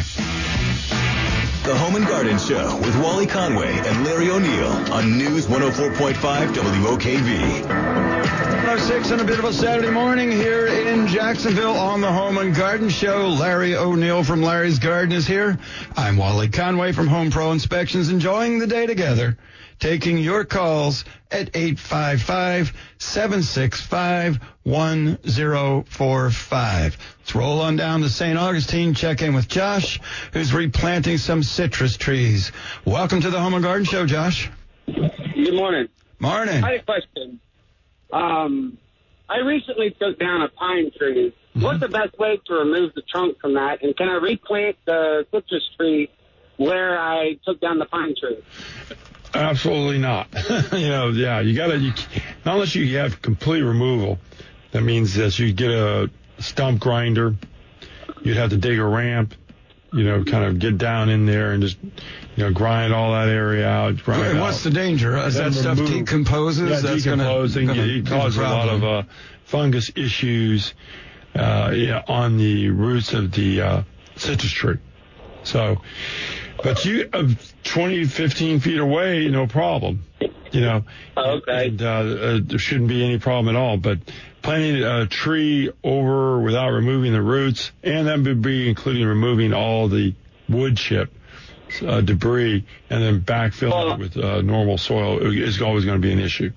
The Home and Garden Show with Wally Conway and Larry O'Neill on News one oh four point five W O K V. one oh six on a beautiful Saturday morning here in Jacksonville on the Home and Garden Show. Larry O'Neill from Larry's Garden is here. I'm Wally Conway from Home Pro Inspections, enjoying the day together, taking your calls at eight five five, seven six five, one oh four five. Let's roll on down to Saint Augustine, check in with Josh, who's replanting some citrus trees. Welcome to the Home and Garden Show, Josh. Good morning. Morning. I had a question. Um, I recently took down a pine tree. Mm-hmm. What's the best way to remove the trunk from that? And can I replant the citrus tree where I took down the pine tree? Absolutely not. you know, yeah, you got to, you, not unless you have complete removal. That means that you get a stump grinder. You'd have to dig a ramp, you know, kind of get down in there and just, you know, grind all that area out. Grind and out. What's the danger? Is that stuff remove, decomposes? Yeah, That's decomposing. Gonna, it causes a lot of uh, fungus issues uh, yeah, on the roots of the uh, citrus tree. So, but you, uh, twenty, fifteen feet away, no problem. You know, okay. And, uh, uh, there shouldn't be any problem at all. But planting a tree over without removing the roots, and that would be including removing all the wood chip uh, debris, and then backfilling well, it with uh, normal soil is always going to be an issue.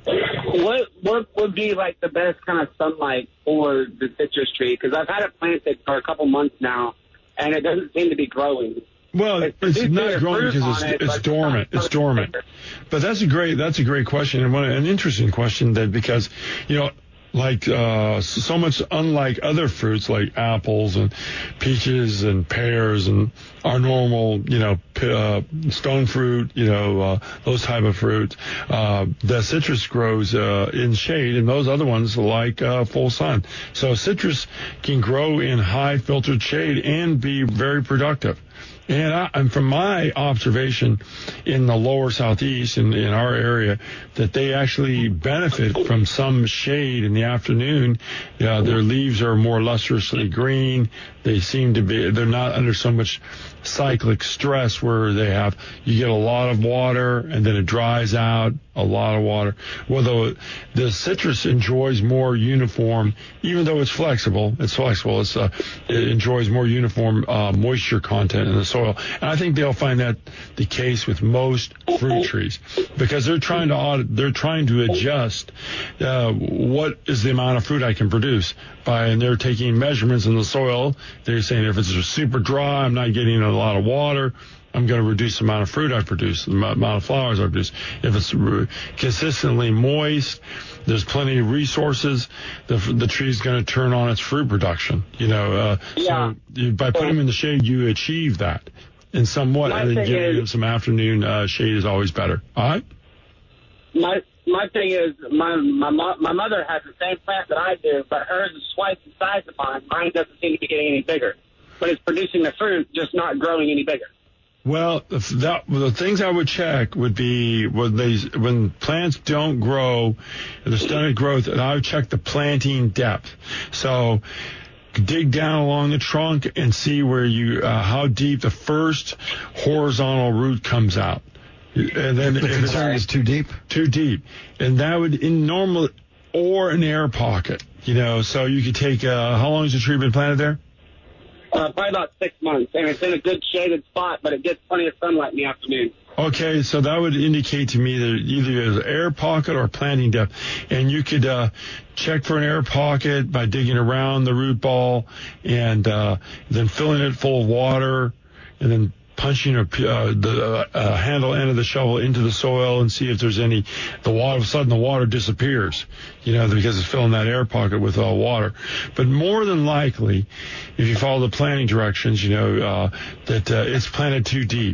What what would be like the best kind of sunlight for the citrus tree? Because I've had it planted for a couple months now, and it doesn't seem to be growing. Well, it's, it's not growing because it's, it, it's dormant. It's dormant. But that's a great that's a great question, and one, an interesting question that because you know. Like uh, so much unlike other fruits like apples and peaches and pears and our normal, you know, p- uh, stone fruit, you know, uh, those type of fruits. Uh, the citrus grows uh, in shade, and those other ones like uh, full sun. So citrus can grow in high filtered shade and be very productive. And, I, and from my observation in the lower southeast, in, in our area, that they actually benefit from some shade in the afternoon. Uh, their leaves are more lustrously green. They seem to be, they're not under so much cyclic stress where they have, you get a lot of water and then it dries out, a lot of water. Well, though the citrus enjoys more uniform, even though it's flexible, it's flexible, it's, uh, it enjoys more uniform uh, moisture content in the soil. And I think they'll find that the case with most fruit trees because they're trying to audit, they're trying to adjust uh, what is the amount of fruit I can produce by, and they're taking measurements in the soil. They're saying if it's super dry, I'm not getting a lot of water, I'm going to reduce the amount of fruit I produce, the amount of flowers I produce. If it's consistently moist, there's plenty of resources, the the tree's going to turn on its fruit production. You know, uh, yeah. so you, by putting them in the shade, you achieve that in somewhat, my and then giving is, them some afternoon uh, shade is always better. All right? My my thing is, my my my mother has the same plant that I do, but hers is twice the size of mine. Mine doesn't seem to be getting any bigger, but it's producing the fruit, just not growing any bigger. Well, if that, well, the things I would check would be when they when plants don't grow, they're stunted growth, and I would check the planting depth. So dig down along the trunk and see where you uh, how deep the first horizontal root comes out. And then the if concern it's is too deep. Too deep, and that would in normal or an air pocket. You know, so you could take. Uh, how long has the tree been planted there? Uh, probably about six months, and it's in a good shaded spot, but it gets plenty of sunlight in the afternoon. Okay, so that would indicate to me that either there's an air pocket or planting depth, and you could uh, check for an air pocket by digging around the root ball and uh, then filling it full of water, and then punching a, uh, the uh, handle end of the shovel into the soil and see if there's any, the water, all of a sudden the water disappears, you know, because it's filling that air pocket with uh, water. But more than likely, if you follow the planting directions, you know, uh, that uh, it's planted too deep.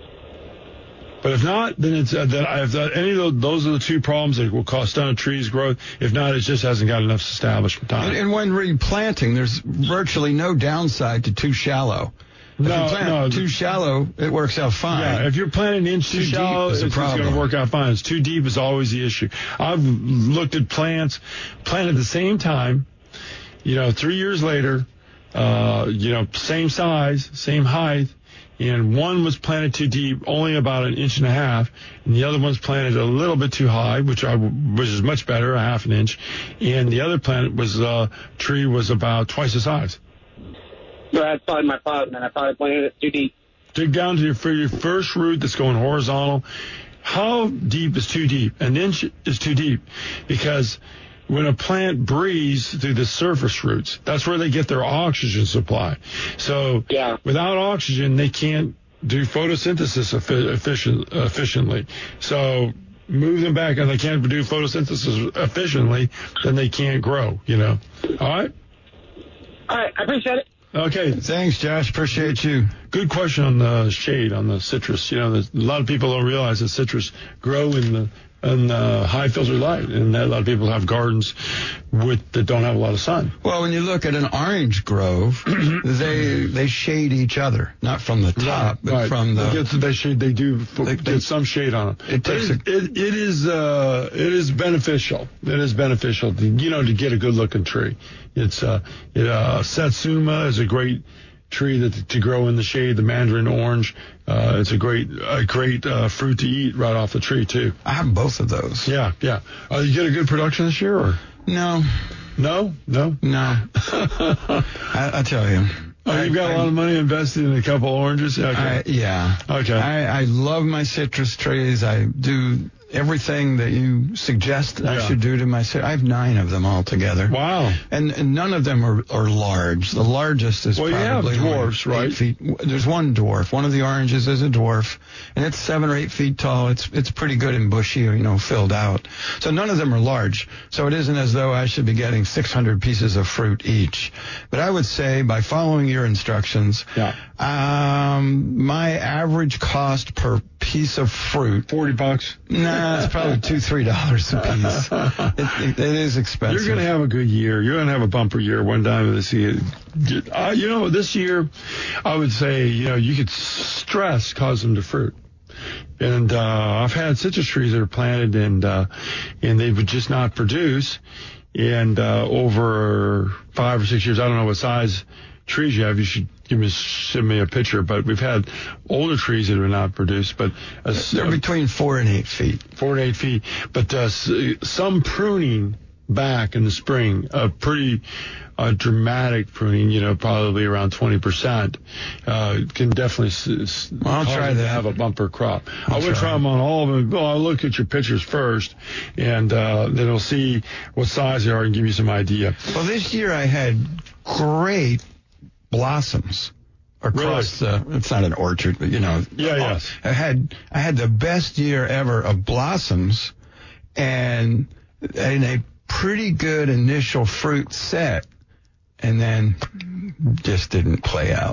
But if not, then it's uh, that I've uh, any of those, those are the two problems that will cause stunted trees growth. If not, it just hasn't got enough establishment time. And, and when replanting, there's virtually no downside to too shallow. If no, you plant no, too shallow, it works out fine. Yeah, if you're planting an inch too, too shallow, it's, it's going to work out fine. It's too deep is always the issue. I've looked at plants planted at the same time, you know, three years later, uh, you know, same size, same height, and one was planted too deep, only about an inch and a half, and the other one's planted a little bit too high, which I which is much better, a half an inch, and the other plant was uh, tree was about twice the size. So that's probably my problem, and I probably planted it too deep. Dig down to your, for your first root that's going horizontal. How deep is too deep? An inch is too deep because when a plant breathes through the surface roots, that's where they get their oxygen supply. So yeah. without oxygen, they can't do photosynthesis efficient, efficiently. So move them back, and they can't do photosynthesis efficiently, then they can't grow, you know. All right? All right, I appreciate it. Okay. Thanks, Josh. Appreciate you. Good question on the shade, on the citrus. You know, a lot of people don't realize that citrus grow in the in uh, high filtered light, and a lot of people have gardens with that don't have a lot of sun. Well, when you look at an orange grove, they they shade each other, not from the top, but right. from the. They get the shade. They do They- get they- some shade on them. It But takes it, it, it is uh, it is beneficial. It is beneficial, to, you know, to get a good looking tree. It's uh, it, uh, Satsuma is a great tree that to grow in the shade. The mandarin orange, uh, it's a great a great uh, fruit to eat right off the tree too. I have both of those. Yeah, yeah. Uh, you get a good production this year, or No, no, no? no. I, I tell you. Oh, you've got I- a lot of money invested in a couple oranges. Okay. I, yeah. Okay. I, I love my citrus trees. I do everything that you suggest I Yeah. should do to my citrus. I have nine of them altogether. Wow. And, and none of them are, are large. The largest is Well, you have probably dwarfs, like eight right? feet. There's one dwarf. One of the oranges is a dwarf, and it's seven or eight feet tall. It's it's pretty good and bushy, you know, filled out. So none of them are large. So it isn't as though I should be getting six hundred pieces of fruit each. But I would say by following your instructions, Yeah. um, my average cost per piece of fruit. Forty bucks. Nah, it's probably two, three dollars a piece. It, it, it is expensive. You're going to have a good year. You're going to have a bumper year one time this year. Uh, you know, this year, I would say, you know, you could stress cause them to fruit. And uh, I've had citrus trees that are planted and uh, and they would just not produce. And uh, over five or six years, I don't know what size trees you have. You should give me send me a picture. But we've had older trees that have not produced. But a, They're between four and eight feet. four to eight feet. But uh, s- some pruning back in the spring, a pretty uh, dramatic pruning, you know, probably around twenty percent, uh, can definitely s- s- Well, I'll cause try it to that. have a bumper crop. I'll I would try. try them on all of them. Well, I'll look at your pictures first, and uh, then I'll see what size they are and give you some idea. Well, this year I had great blossoms across the. It's not an orchard, but you know. Yeah, yes. I had I had the best year ever of blossoms, and and a pretty good initial fruit set, and then just didn't play out.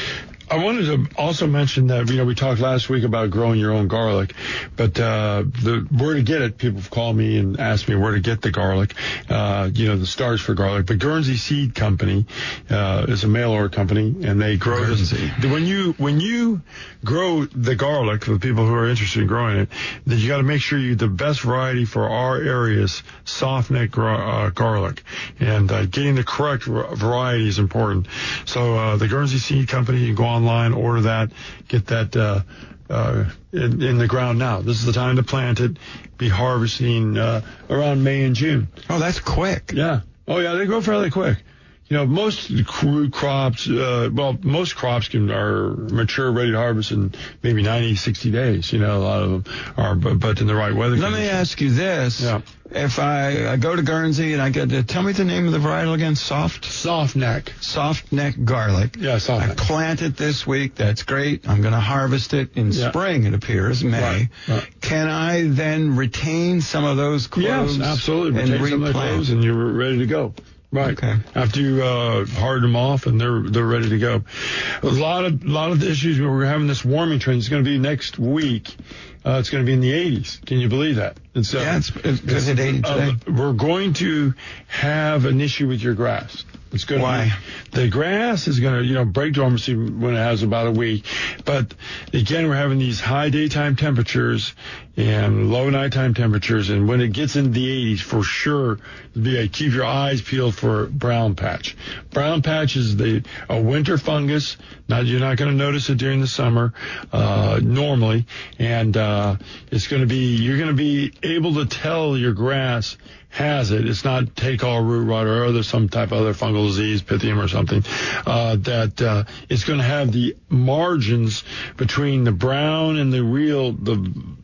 I wanted to also mention that, you know, we talked last week about growing your own garlic, but uh, the where to get it, people have called me and asked me where to get the garlic, uh, you know, the stars for garlic. But Guernsey Seed Company uh, is a mail order company, and they grow this. Guernsey. When you when you grow the garlic, for the people who are interested in growing it, then you got to make sure you the best variety for our areas, soft neck gar- uh, garlic, and uh, getting the correct v- variety is important. So uh, the Guernsey Seed Company, you can go online, order that, get that uh, uh, in, in the ground now. This is the time to plant it, be harvesting uh, around May and June. Oh, that's quick. Yeah. Oh, yeah, they grow fairly quick. You know, most root crops, uh, well, most crops can are mature, ready to harvest in maybe ninety, sixty days. You know, a lot of them are, but, but in the right weather Let me conditions. ask you this. Yeah. If I, I go to Guernsey and I get to, tell me the name of the varietal again, soft? Soft neck. Soft neck garlic. Yeah, soft I neck. plant it this week. That's great. I'm going to harvest it in Yeah. spring, it appears, May. Right, right. Can I then retain some of those cloves? Yes, absolutely. And Take some of the replant? cloves and you're ready to go. Right. Okay. After you uh, harden them off and they're they're ready to go. A lot of lot of the issues where we're having this warming trend is going to be next week. Uh, it's going to be in the eighties. Can you believe that? It's, uh, Yeah, it's, it's, it's at eighty today. Uh, we're going to have an issue with your grass. It's going Why? to be, the grass is going to, you know, break dormancy when it has about a week. But again, we're having these high daytime temperatures and low nighttime temperatures. And when it gets into the eighties, for sure, be a, keep your eyes peeled for brown patch. Brown patch is the a winter fungus. Now, you're not going to notice it during the summer, uh, normally. And, uh, it's going to be, you're going to be able to tell your grass has it. It's not take all root rot or other some type of other fungal disease, Pythium or something, uh, that uh, it's going to have the margins between the brown and the real, the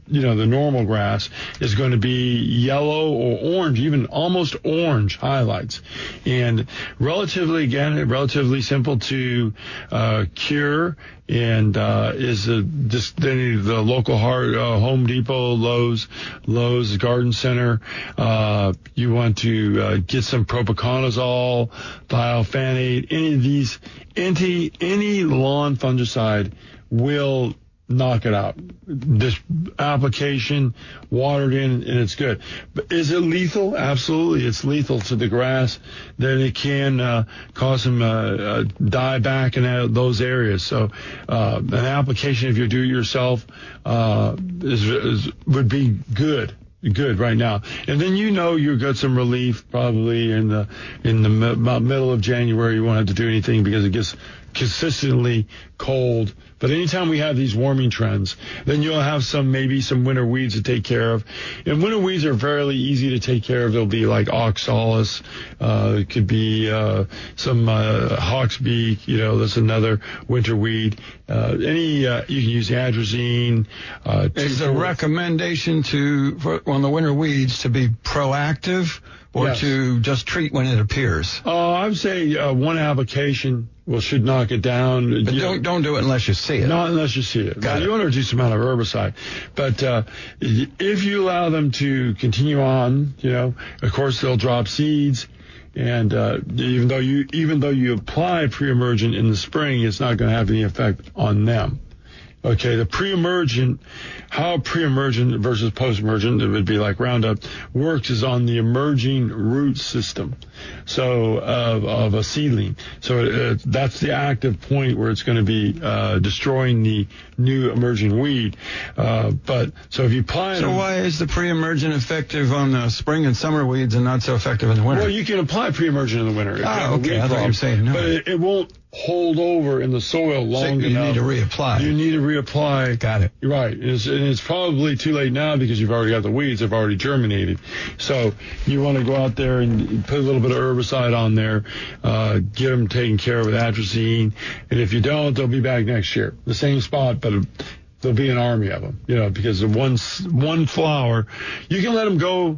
you know, the normal grass is going to be yellow or orange, even almost orange highlights. And relatively, again, relatively simple to uh, cure. And uh, is uh, just any of the local hard, uh, Home Depot, Lowe's, Lowe's Garden Center. Uh, you want to uh, get some propiconazole, thiophanate, any of these, any any lawn fungicide will knock it out. This application, watered in, and it's good. But is it lethal? Absolutely. It's lethal to the grass. Then it can uh, cause some uh, uh, die back in uh, those areas. So uh, an application, if you do it yourself, uh, is, is, would be good. Good right now, and then you know you've got some relief probably in the in the mi- middle of January. You won't have to do anything because it gets consistently cold. But anytime we have these warming trends, then you'll have some maybe some winter weeds to take care of. And winter weeds are fairly easy to take care of. They'll be like oxalis, uh, it could be uh, some uh, hawksbeak. You know, that's another winter weed. Uh, any uh, you can use atrazine. Uh, Is the recommendation to for, on the winter weeds to be proactive or Yes. to just treat when it appears? Uh, I would say uh, one application will should knock it down. But You don't know, don't do it unless you see it. Not unless you see it. Got Well, it. you want to reduce the amount of herbicide. But uh, if you allow them to continue on, you know, of course they'll drop seeds. And uh, even though you even though you apply pre-emergent in the spring, it's not going to have any effect on them. Okay, the pre-emergent, how pre-emergent versus post-emergent, it would be like Roundup, works is on the emerging root system, so of, of a seedling. So uh, that's the active point where it's going to be uh, destroying the new emerging weed. Uh, but so if you apply So them, why is the pre-emergent effective on the spring and summer weeds and not so effective in the winter? well, you can apply pre-emergent in the winter. if you Ah, have a okay, weed I thought you were problem. saying no. But it, it won't hold over in the soil long you enough. need to reapply. You need to reapply. Got it. You're right. And it's, and it's probably too late now because you've already got the weeds. They've already germinated. So you want to go out there and put a little bit of herbicide on there, uh, get them taken care of with atrazine. And if you don't, they'll be back next year. The same spot, but there'll be an army of them, you know, because the one, one flower, you can let them go,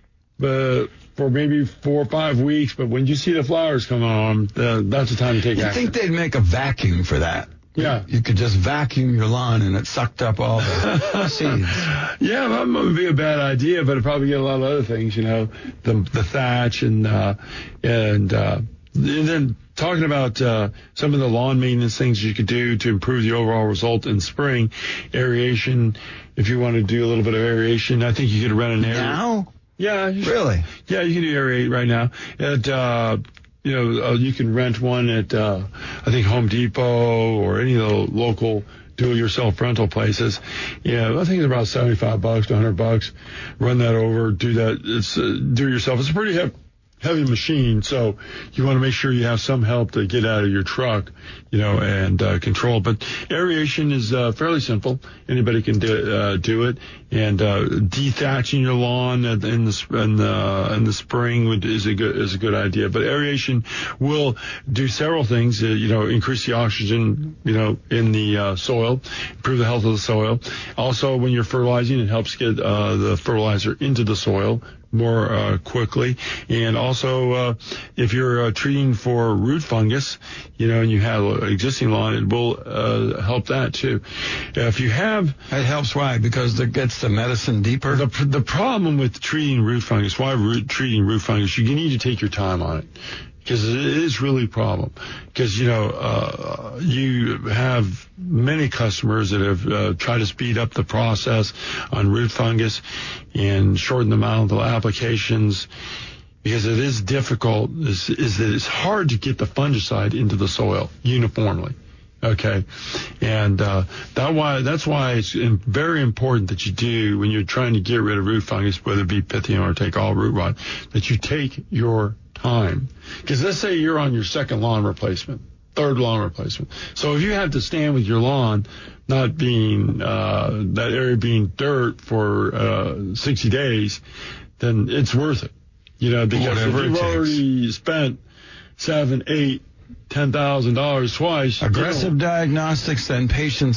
uh, for maybe four or five weeks, but when you see the flowers come on, uh, that's the time to take You action. think they'd make a vacuum for that? Yeah. You could just vacuum your lawn and it sucked up all the seeds. Yeah, that would be a bad idea, but it'd probably get a lot of other things, you know, the the thatch and uh, and uh, and then talking about uh, some of the lawn maintenance things you could do to improve the overall result in spring, aeration. If you want to do a little bit of aeration, I think you could rent an air. Now? Yeah, you should- Really? Yeah, you can do aerate right now. At uh, you know, uh, you can rent one at uh, I think Home Depot or any of the local do-it-yourself rental places. Yeah, I think it's about seventy-five bucks to one hundred bucks. Run that over, do that. It's uh, do it yourself. It's a pretty heavy. heavy machine, so you want to make sure you have some help to get out of your truck, you know, and uh, control. But aeration is uh, fairly simple. Anybody can do, uh, do it. And uh, dethatching your lawn in the in the in the spring would, is a good is a good idea. But aeration will do several things. Uh, you know, increase the oxygen, you know, in the uh, soil, improve the health of the soil. Also, when you're fertilizing, it helps get uh, the fertilizer into the soil more uh, quickly. And also, uh, if you're uh, treating for root fungus, you know, and you have an existing lawn, it will uh, help that too. If you have... It helps why? Because it gets the medicine deeper? The, the problem with treating root fungus, why root, treating root fungus, you need to take your time on it. Because it is really a problem. Because, you know, uh, you have many customers that have uh, tried to speed up the process on root fungus and shorten the amount of the applications, because it is difficult, is, is that it's hard to get the fungicide into the soil uniformly. Okay. And uh, that why that's why it's very important that you do, when you're trying to get rid of root fungus, whether it be Pythium or take all root rot, that you take your time. Because let's say you're on your second lawn replacement, third lawn replacement. So if you have to stand with your lawn not being, uh, that area being dirt for uh, sixty days, then it's worth it. You know, because Whatever if it you've takes. already spent seven, eight, ten thousand dollars twice. Aggressive you know, diagnostics and patience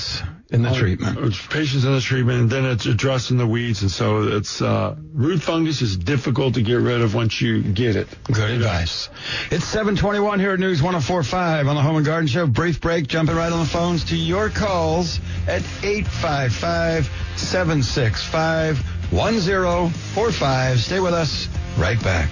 in the uh, treatment. It's patience in the treatment, and then it's addressing the weeds. And so it's uh, root fungus is difficult to get rid of once you get it. Good advice. It's seven twenty-one here at News one oh four point five on the Home and Garden Show. Brief break, jumping right on the phones to your calls at eight five five, seven six five, one oh four five. Stay with us. Right back.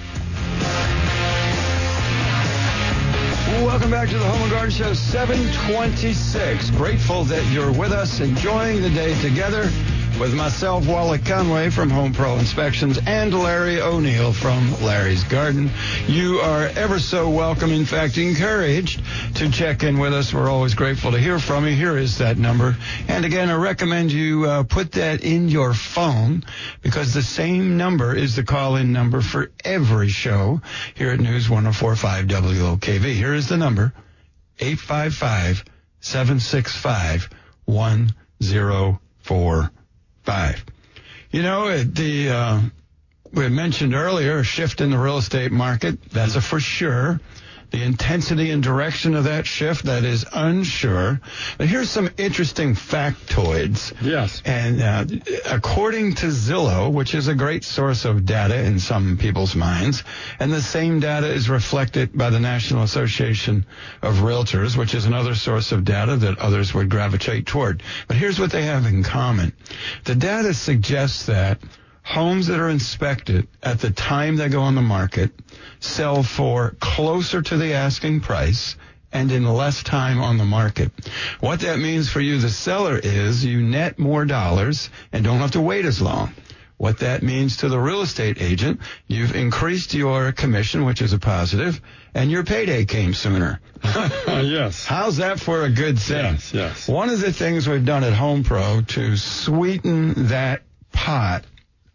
Welcome back to the Home and Garden Show, seven twenty-six. Grateful that you're with us, enjoying the day together with myself, Wally Conway from Home Pro Inspections, and Larry O'Neill from Larry's Garden. You are ever so welcome, in fact, encouraged to check in with us. We're always grateful to hear from you. Here is that number. And again, I recommend you uh, put that in your phone, because the same number is the call-in number for every show here at News one oh four point five W O K V. Here is the number, eight five five, seven six five, one oh four five. You know, the uh, we mentioned earlier a shift in the real estate market. That's a for sure. The intensity and direction of that shift, that is unsure. But here's some interesting factoids. Yes. And uh, according to Zillow, which is a great source of data in some people's minds, and the same data is reflected by the National Association of Realtors, which is another source of data that others would gravitate toward. But here's what they have in common. The data suggests that homes that are inspected at the time they go on the market sell for closer to the asking price and in less time on the market. What that means for you, the seller, is you net more dollars and don't have to wait as long. What that means to the real estate agent, you've increased your commission, which is a positive, and your payday came sooner. Yes. How's that for a good thing? Yes, yes. One of the things we've done at Home Pro to sweeten that pot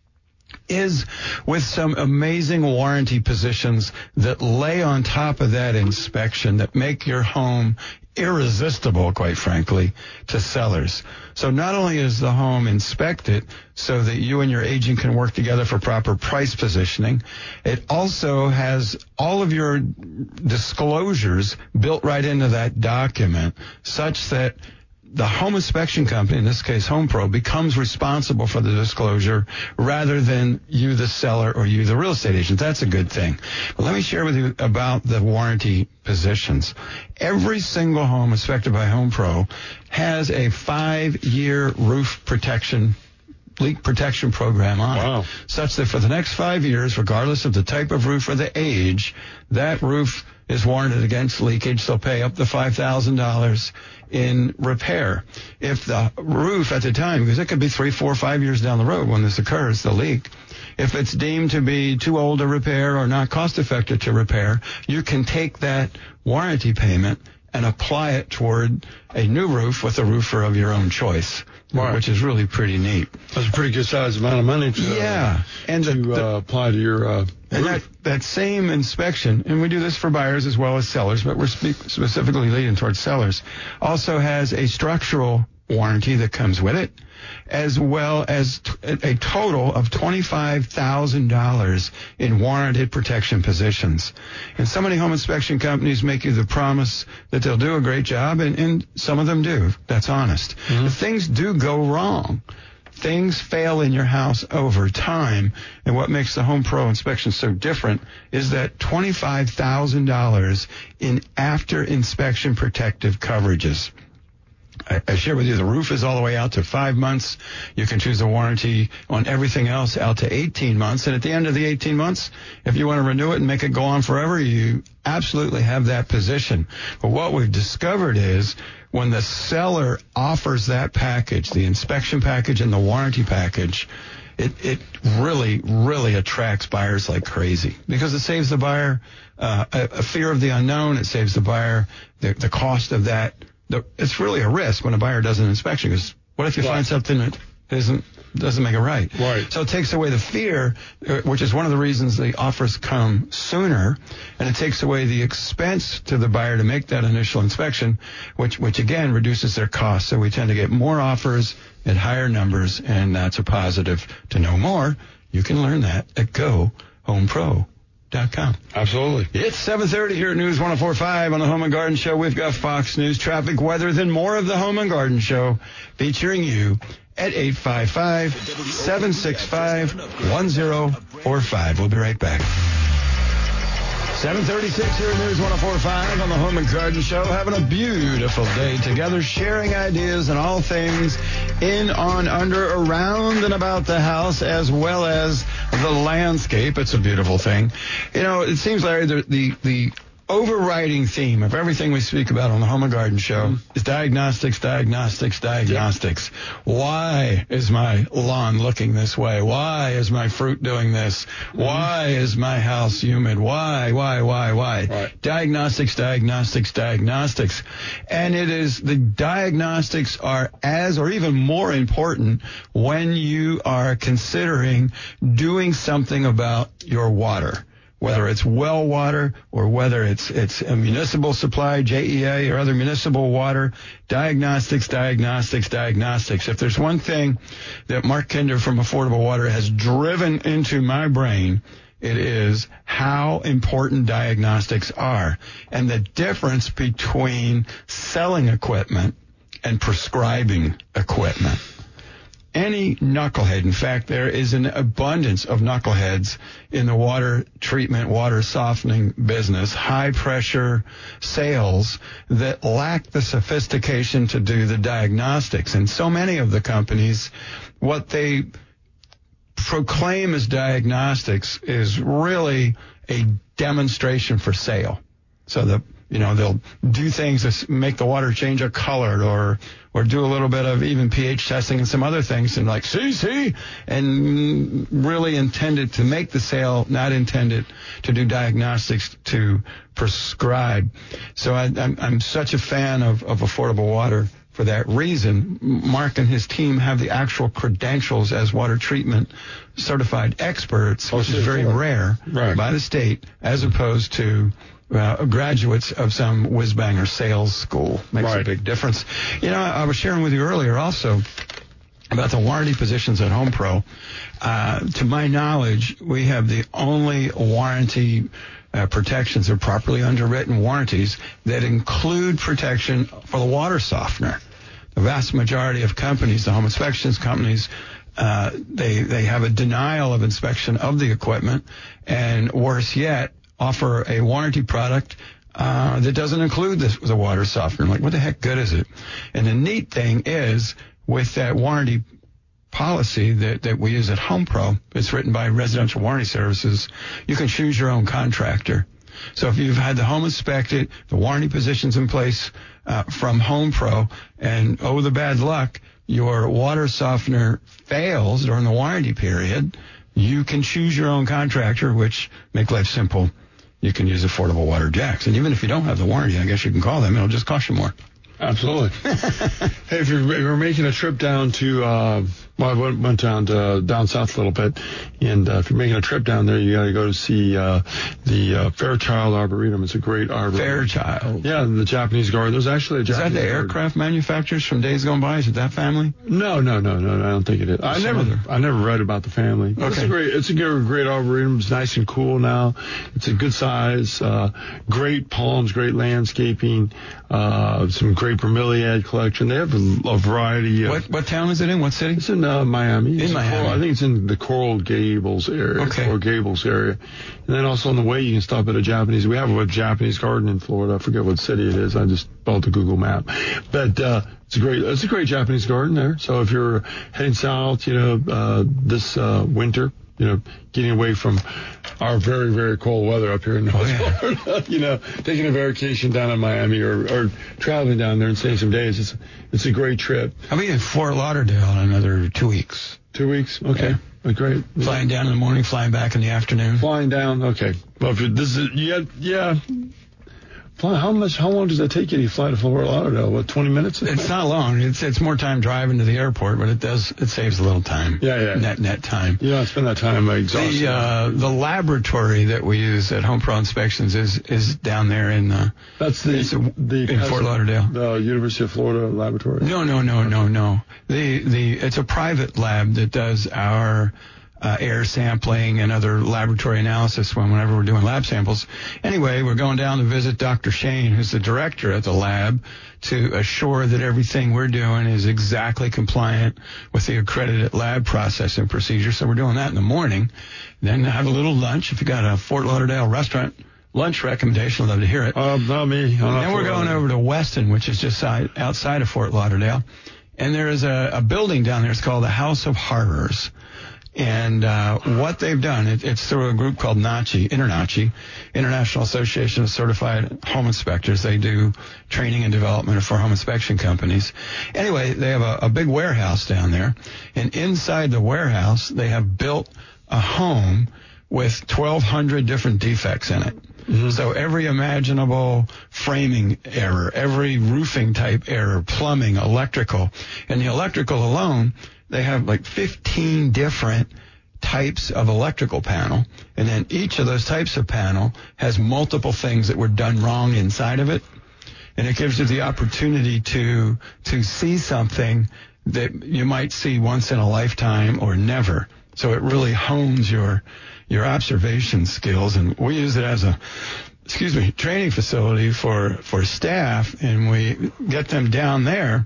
is with some amazing warranty positions that lay on top of that inspection that make your home irresistible, quite frankly, to sellers. So not only is the home inspected so that you and your agent can work together for proper price positioning, it also has all of your disclosures built right into that document, such that the home inspection company, in this case Home Pro, becomes responsible for the disclosure rather than you, the seller, or you, the real estate agent. That's a good thing. But let me share with you about the warranty positions. Every single home inspected by Home Pro has a five-year roof protection leak protection program on Wow. it, such that for the next five years, regardless of the type of roof or the age, that roof is warranted against leakage. They'll pay up to five thousand dollars in repair. If the roof at the time, because it could be three, four, five years down the road when this occurs, the leak, if it's deemed to be too old to repair or not cost effective to repair, you can take that warranty payment and apply it toward a new roof with a roofer of your own choice, Right. which is really pretty neat. That's a pretty good size amount of money to, Yeah, and to the, the, uh, apply to your uh, and that, roof. that same inspection, and we do this for buyers as well as sellers, but we're speak, specifically leading towards sellers, also has a structural warranty that comes with it, as well as t- a total of twenty-five thousand dollars in warranted protection positions. And so many home inspection companies make you the promise that they'll do a great job, and, and some of them do. That's honest. Mm-hmm. But things do go wrong. Things fail in your house over time, and what makes the Home Pro inspection so different is that twenty-five thousand dollars in after-inspection protective coverages. I, I share with you the roof is all the way out to five months. You can choose a warranty on everything else out to eighteen months, and at the end of the eighteen months, if you want to renew it and make it go on forever, you absolutely have that position. But what we've discovered is when the seller offers that package, the inspection package and the warranty package, it, it really, really attracts buyers like crazy, because it saves the buyer uh, a, a fear of the unknown. It saves the buyer the, the cost of that. The, it's really a risk when a buyer does an inspection, because what if you Right. find something that isn't doesn't make it right? Right. So it takes away the fear, uh, which is one of the reasons the offers come sooner, and it takes away the expense to the buyer to make that initial inspection, which which again reduces their costs. So we tend to get more offers at higher numbers, and that's a positive. To know more, you can learn that at go home pro dot com. Absolutely. It's seven thirty here at News one oh four point five on the Home and Garden Show. We've got Fox News, traffic, weather, then more of the Home and Garden Show featuring you at eight five five, seven six five, one oh four five. We'll be right back. seven thirty-six here at News one oh four point five on the Home and Garden Show. Having a beautiful day together, sharing ideas and all things in, on, under, around, and about the house, as well as the landscape. It's a beautiful thing. You know, it seems, Larry, the the, the overriding theme of everything we speak about on the Home and Garden Show is diagnostics, diagnostics, diagnostics. Yeah. Why is my lawn looking this way? Why is my fruit doing this? Mm-hmm. Why is my house humid? Why, why, why, why? Right. Diagnostics, diagnostics, diagnostics. And it is, the diagnostics are as or even more important when you are considering doing something about your water. Whether it's well water or whether it's it's a municipal supply, J E A, or other municipal water, diagnostics, diagnostics, diagnostics. If there's one thing that Mark Kinder from Affordable Water has driven into my brain, it is how important diagnostics are and the difference between selling equipment and prescribing equipment. Any knucklehead, in fact, there is an abundance of knuckleheads in the water treatment, water softening business, high pressure sales that lack the sophistication to do the diagnostics. And so many of the companies, what they proclaim as diagnostics is really a demonstration for sale. So the You know, they'll do things to make the water change a color or or do a little bit of even pH testing and some other things and like, see, see, and really intended to make the sale, not intended to do diagnostics to prescribe. So I, I'm, I'm such a fan of, of Affordable Water for that reason. Mark and his team have the actual credentials as water treatment certified experts, which is very rare right. by the state, as opposed to Uh, graduates of some whiz-banger sales school. Makes right. a big difference. You know, I was sharing with you earlier also about the warranty positions at HomePro. Uh, to my knowledge, we have the only warranty uh, protections or properly underwritten warranties that include protection for the water softener. The vast majority of companies, the home inspections companies, uh, they, they have a denial of inspection of the equipment, and worse yet, offer a warranty product uh, that doesn't include this, the water softener. Like, what the heck good is it? And the neat thing is, with that warranty policy that, that we use at HomePro, it's written by Residential Warranty Services, you can choose your own contractor. So if you've had the home inspected, the warranty position's in place uh, from HomePro, and oh, the bad luck, your water softener fails during the warranty period, you can choose your own contractor, which make life simple. You can use Affordable Water Jacks. And even if you don't have the warranty, I guess you can call them. It'll just cost you more. Absolutely. Hey, if you're, if you're making a trip down to, uh, well, I went, went down to, down south a little bit, and uh, if you're making a trip down there, you got to go to see uh, the uh, Fairchild Arboretum. It's a great arboretum. Fairchild. Yeah, the Japanese garden. There's actually a Japanese Is that the garden. aircraft manufacturers from days gone by? Is it that family? No, no, no, no. I don't think it is. I never, other. I never read about the family. Okay. It's a great, it's a great arboretum. It's nice and cool now. It's a good size. Uh, great palms, great landscaping. Uh, some great bromeliad collection. They have a, a variety of. What what town is it in? What city? It's in uh, Miami. In it's Miami. Coral, I think it's in the Coral Gables area. Okay. Coral Gables area. And then also on the way, you can stop at a Japanese. We have a Japanese garden in Florida. I forget what city it is. I just built a Google map. But uh, it's a great it's a great Japanese garden there. So if you're heading south, you know, uh, this uh, winter, you know, getting away from our very, very cold weather up here in North oh, yeah. Florida, you know, taking a vacation down in Miami or, or traveling down there and staying some days. It's it's a great trip. I'll be in Fort Lauderdale in another two weeks. Two weeks? Okay. Yeah. Great. Flying down in the morning, flying back in the afternoon. Flying down, okay. Well, if this is, yeah, yeah. How much? How long does that take you to fly to Fort Lauderdale? What, twenty minutes? It's not long. It's it's more time driving to the airport, but it does it saves a little time. Yeah, yeah. Net net time. You don't spend that time exhausted. The uh, the laboratory that we use at HomePro Inspections is is down there in the. That's the a, the in Fort Lauderdale. The University of Florida laboratory. No, no, no, no, no. The the it's a private lab that does our uh, air sampling and other laboratory analysis when whenever we're doing lab samples. Anyway, we're going down to visit Doctor Shane, who's the director at the lab, to assure that everything we're doing is exactly compliant with the accredited lab process and procedure. So we're doing that in the morning. Then have a little lunch. If you got a Fort Lauderdale restaurant lunch recommendation, I'd love to hear it. Uh, not me. And then we're going over to Weston, which is just side, outside of Fort Lauderdale. And there is a, a building down there. It's called the House of Horrors. And uh, what they've done, it, it's through a group called NACHI, InterNACHI, International Association of Certified Home Inspectors. They do training and development for home inspection companies. Anyway, they have a, a big warehouse down there. And inside the warehouse, they have built a home with twelve hundred different defects in it. Mm-hmm. So every imaginable framing error, every roofing type error, plumbing, electrical. And the electrical alone, they have like fifteen different types of electrical panel. And then each of those types of panel has multiple things that were done wrong inside of it. And it gives you the opportunity to to see something that you might see once in a lifetime or never. So it really hones your your observation skills, and we use it as a, excuse me, training facility for, for staff, and we get them down there,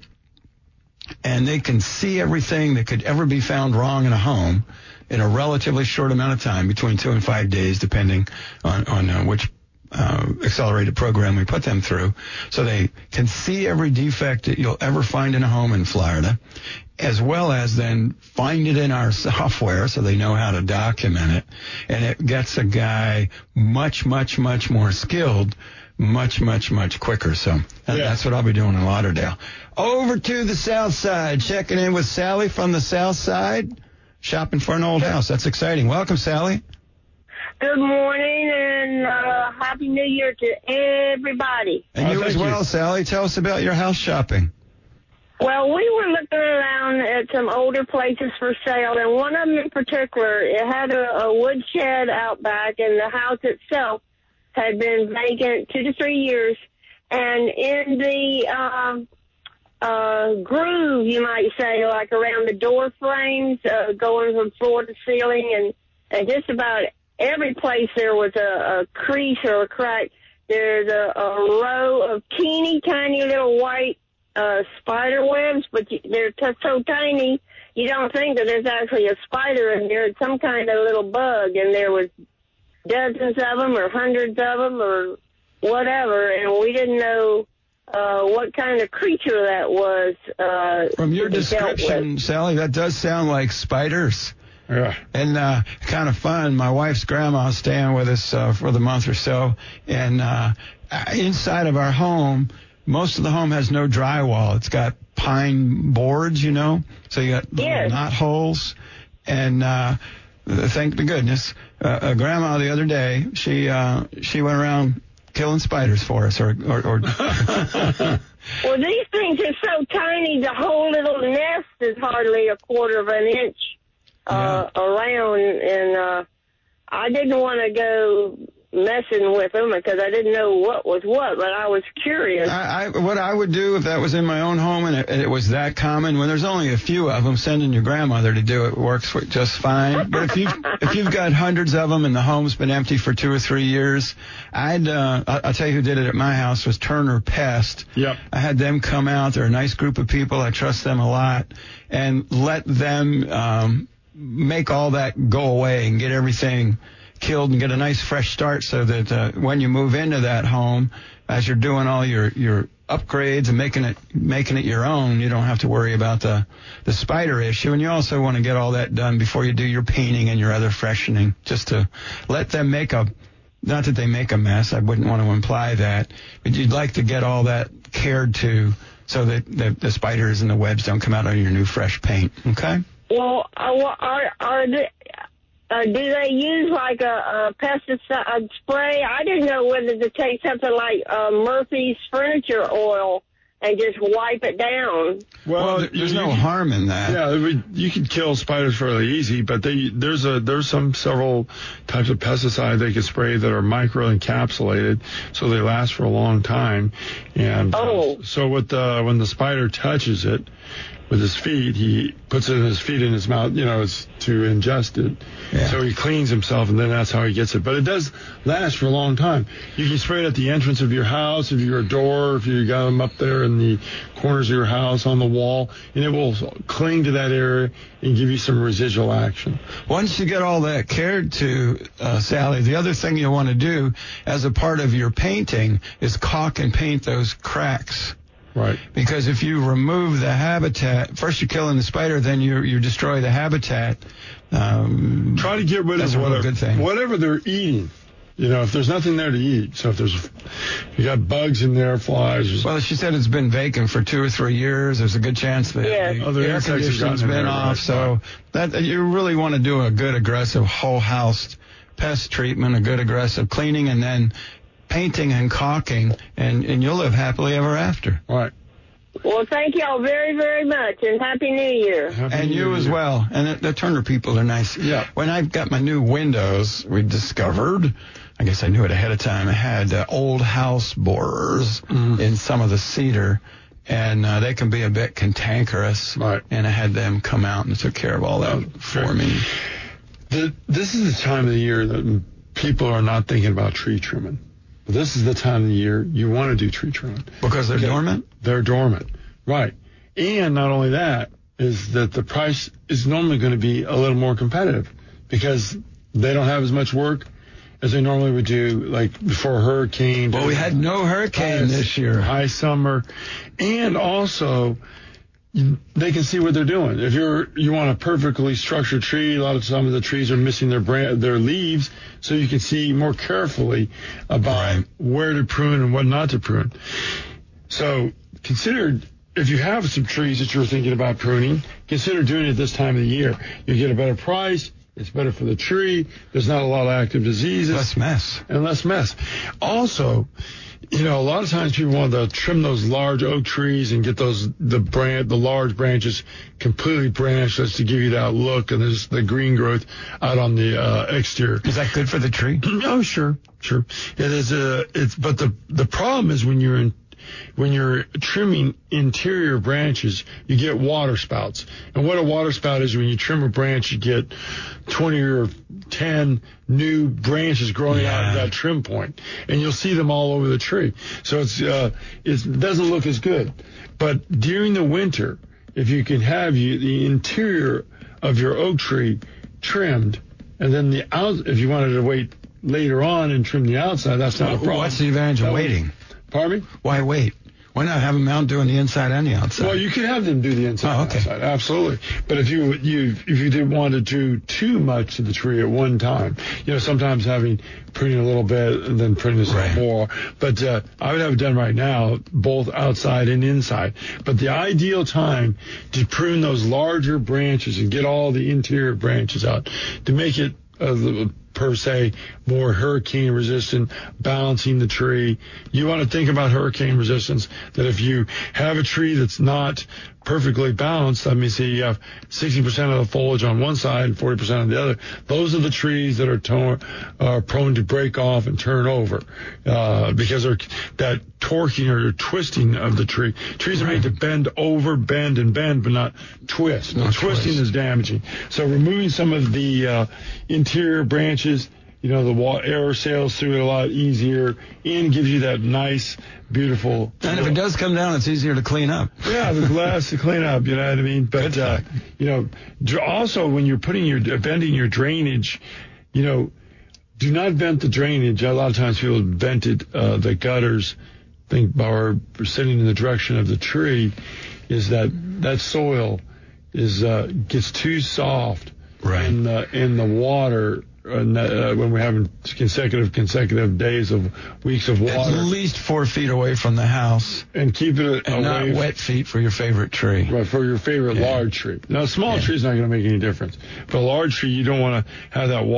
and they can see everything that could ever be found wrong in a home in a relatively short amount of time, between two and five days, depending on, on uh, which uh, accelerated program we put them through. So they can see every defect that you'll ever find in a home in Florida, as well as then find it in our software so they know how to document it. And it gets a guy much, much, much more skilled, much, much, much quicker. So that, yeah. that's what I'll be doing in Lauderdale. Over to the south side, checking in with Sally from the south side, shopping for an old house. That's exciting. Welcome, Sally. Good morning, and uh, Happy New Year to everybody. And you oh, as well, you. Sally. Tell us about your house shopping. Well, we were looking around at some older places for sale, and one of them in particular, it had a, a wood shed out back, and the house itself had been vacant two to three years. And in the um, uh, groove, you might say, like around the door frames, uh, going from floor to ceiling, and, and just about every place there was a, a crease or a crack. There's a, a row of teeny tiny little white uh, spider webs, but you, they're t- so tiny you don't think that there's actually a spider in there. It's some kind of little bug, and there was dozens of them or hundreds of them or whatever, and we didn't know uh, what kind of creature that was. Uh, From your description, Sally, that does sound like spiders. Yeah. And uh, kind of fun. My wife's grandma's staying with us uh, for the month or so, and uh, inside of our home, most of the home has no drywall. It's got pine boards, you know, so you got little yes. knot holes. And uh, thank the goodness, uh, a grandma the other day, she uh, she went around killing spiders for us. Or, or, or Well, these things are so tiny, the whole little nest is hardly a quarter of an inch uh, yeah. around, and uh, I didn't want to go messing with them because I didn't know what was what, but I was curious. I, I, what I would do if that was in my own home and it, it was that common, when there's only a few of them, sending your grandmother to do it works for, just fine. But if you've, if you've got hundreds of them and the home's been empty for two or three years, I'd, uh, I'll tell you who did it at my house was Turner Pest. Yep. I had them come out. They're a nice group of people. I trust them a lot. And let them um, make all that go away and get everything killed and get a nice fresh start so that uh, when you move into that home, as you're doing all your, your upgrades and making it making it your own, you don't have to worry about the, the spider issue. And you also want to get all that done before you do your painting and your other freshening, just to let them make a, not that they make a mess, I wouldn't want to imply that, but you'd like to get all that cared to so that the, the spiders and the webs don't come out on your new fresh paint, okay? Well, uh, are, are the... Uh, do they use like a, a pesticide spray? I didn't know whether to take something like uh, Murphy's furniture oil and just wipe it down. Well, Well, there- there's you- no harm in that. Yeah, it would- you can kill spiders fairly easy, but they, there's a there's some several types of pesticide they can spray that are micro encapsulated, so they last for a long time. And uh, Oh. so with the, when the spider touches it with his feet, he puts it in his feet in his mouth, you know, it's to ingest it. Yeah. So he cleans himself, and then that's how he gets it. But it does last for a long time. You can spray it at the entrance of your house, if you're a door, if you got them up there in the corners of your house on the wall, and it will cling to that area and give you some residual action. Once you get all that cared to, uh, Sally, the other thing you want to do as a part of your painting is caulk and paint those cracks. Right. Because if you remove the habitat, first you're killing the spider, then you you destroy the habitat. Um, Try to get rid That's of a real whatever, good thing. whatever they're eating. You know, if there's nothing there to eat, so if there's, you got bugs in there, flies. well, she said it's been vacant for two or three years. There's a good chance that Yeah. the Other air insects have conditioning's gotten in been there, off. right. So that you really want to do a good aggressive whole house pest treatment, a good aggressive cleaning, and then painting and caulking, and, and you'll live happily ever after. All right. Well, thank y'all very, very much, and Happy New Year. Happy And New you Year. as well. And the, the Turner people are nice. Yeah. When I got my new windows, we discovered, I guess I knew it ahead of time, I had uh, old house borers Mm-hmm. in some of the cedar, and uh, they can be a bit cantankerous. Right. And I had them come out and took care of all that Oh, for sure. me. The, this is the time of the year that people are not thinking about tree trimming. But this is the time of the year you want to do tree trimming. Because they're Okay. dormant? They're dormant. Right. And not only that, is that the price is normally going to be a little more competitive because they don't have as much work as they normally would do, like before a hurricane. Well, we had no hurricane high- this year. High summer. And also, you- they can see what they're doing. If you're you want a perfectly structured tree, a lot of some of the trees are missing their bran- their leaves, so you can see more carefully about Right. where to prune and what not to prune. So consider, if you have some trees that you're thinking about pruning, consider doing it this time of the year. You get a better price. It's better for the tree. There's not a lot of active diseases. Less mess. And less mess. Also, you know, a lot of times people want to trim those large oak trees and get those the brand the large branches completely branchless to give you that look, and there's the green growth out on the uh, exterior. Is that good for the tree? Oh, sure, sure. It is a. It's but the the problem is when you're in. When you're trimming interior branches, you get water spouts. And what a water spout is, when you trim a branch, you get twenty or ten new branches growing out of Yeah. that trim point. And you'll see them all over the tree. So it's, uh, it's, it doesn't look as good. But during the winter, if you can have you, the interior of your oak tree trimmed, and then the out, if you wanted to wait later on and trim the outside, that's not a problem. What's the advantage of That would- waiting? Pardon me? Why wait? Why not have them out doing the inside and the outside? Well, you could have them do the inside Oh, and okay. outside, absolutely. But if you you if you did want to do too much to the tree at one time, you know, sometimes having pruning a little bit and then pruning some Right. more. But uh, I would have it done right now, both outside and inside. But the ideal time to prune those larger branches and get all the interior branches out to make it uh, per se more hurricane resistant, balancing the tree. You want to think about hurricane resistance, that if you have a tree that's not perfectly balanced, let me see, you have sixty percent of the foliage on one side and forty percent on the other. Those are the trees that are, to- are prone to break off and turn over uh, because they're that torquing or twisting of the tree. Trees are made to bend over, bend and bend, but not twist. Not twisting twist. is damaging. So removing some of the uh, interior branches, you know, the wa- air sails through it a lot easier and gives you that nice, beautiful. And if it does come down, it's easier to clean up. Yeah, the glass to clean up, you know what I mean? But, Good uh, fact. you know, dr- also when you're putting your, bending your drainage, you know, do not vent the drainage. A lot of times people vented uh, the gutters, think, or sitting in the direction of the tree, is that that soil is uh, gets too soft Right. in the, in the water. And, uh, when we're having consecutive consecutive days of weeks of At water, least four feet away from the house, and keep it and not away wet feet for your favorite tree. Right, for your favorite Yeah. large tree. Now, a small Yeah. tree is not going to make any difference. But a large tree, you don't want to have that water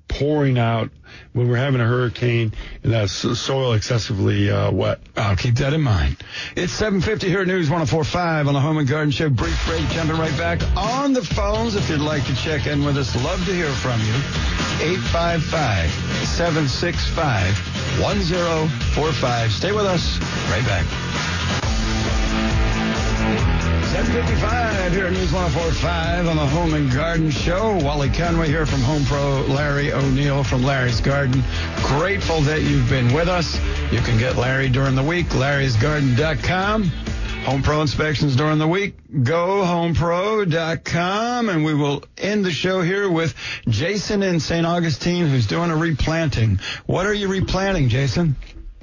pouring out when we're having a hurricane and that soil excessively uh, wet. I'll keep that in mind. It's seven fifty here at News one oh four point five on the Home and Garden Show. Brief break, jumping right back on the phones if you'd like to check in with us. Love to hear from you. eight five five, seven six five, one oh four five. Stay with us. Right back. seven fifty-five here at News one oh four point five on the Home and Garden Show. Wally Conway here from Home Pro, Larry O'Neill from Larry's Garden. Grateful that you've been with us. You can get Larry during the week, larrys garden dot com. Home Pro inspections during the week, go home pro dot com. And we will end the show here with Jason in Saint Augustine, who's doing a replanting. What are you replanting, Jason?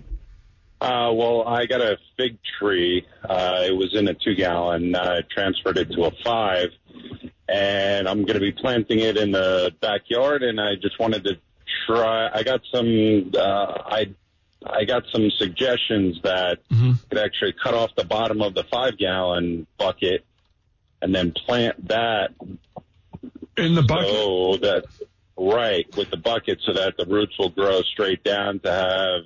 Uh, well, I got a fig tree. Uh, it was in a two-gallon. I transferred it to a five, and I'm going to be planting it in the backyard. And I just wanted to try. I got some. Uh, I I got some suggestions that mm-hmm. could actually cut off the bottom of the five-gallon bucket and then plant that in the bucket. So that right with the bucket, so that the roots will grow straight down to have.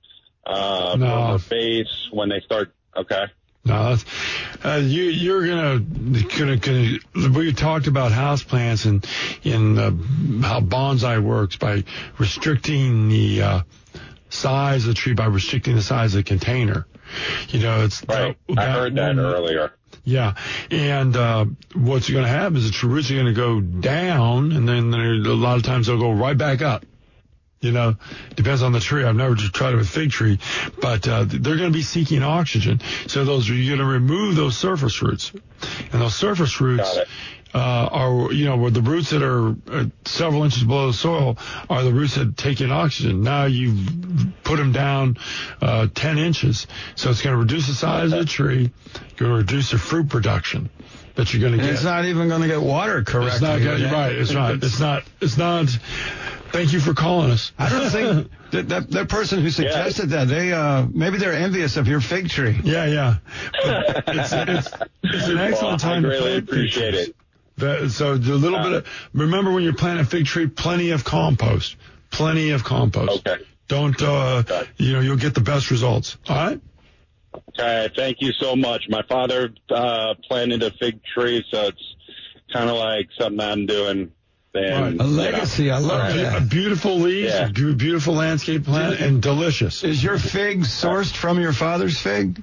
Uh, no. base when they start. Okay. No, that's, uh, you, you're gonna, gonna, gonna, we talked about houseplants and, in uh, how bonsai works by restricting the, uh, size of the tree, by restricting the size of the container. You know, it's, right. That, I heard that one, earlier. Yeah. And, uh, what you're gonna have is the roots are gonna go down, and then a lot of times they'll go right back up. You know, depends on the tree. I've never just tried it with fig tree, but uh, they're going to be seeking oxygen. So those you're going to remove those surface roots, and those surface roots uh, are, you know, where the roots that are uh, several inches below the soil are the roots that take in oxygen. Now you've put them down uh, ten inches, so it's going to reduce the size of the tree, going to reduce the fruit production that you're going to get. It's not even going to get water correctly. It's not getting, right. It's not. It's not. It's not. Thank you for calling us. I don't think that, that that person who suggested yeah. that, they uh maybe they're envious of your fig tree. Yeah, yeah. But it's, it's, it's an excellent well, time I really to plant appreciate it. That, so a little uh, bit of, remember when you're planting a fig tree, plenty of compost. Plenty of compost. Okay. Don't, uh, okay. you know, you'll get the best results. All right? Okay, thank you so much. My father uh planted a fig tree, so it's kind of like something I'm doing. And, right. A legacy, you know, I love right. that. Beautiful leaves, yeah. beautiful landscape plant, and delicious. Is your fig sourced from your father's fig?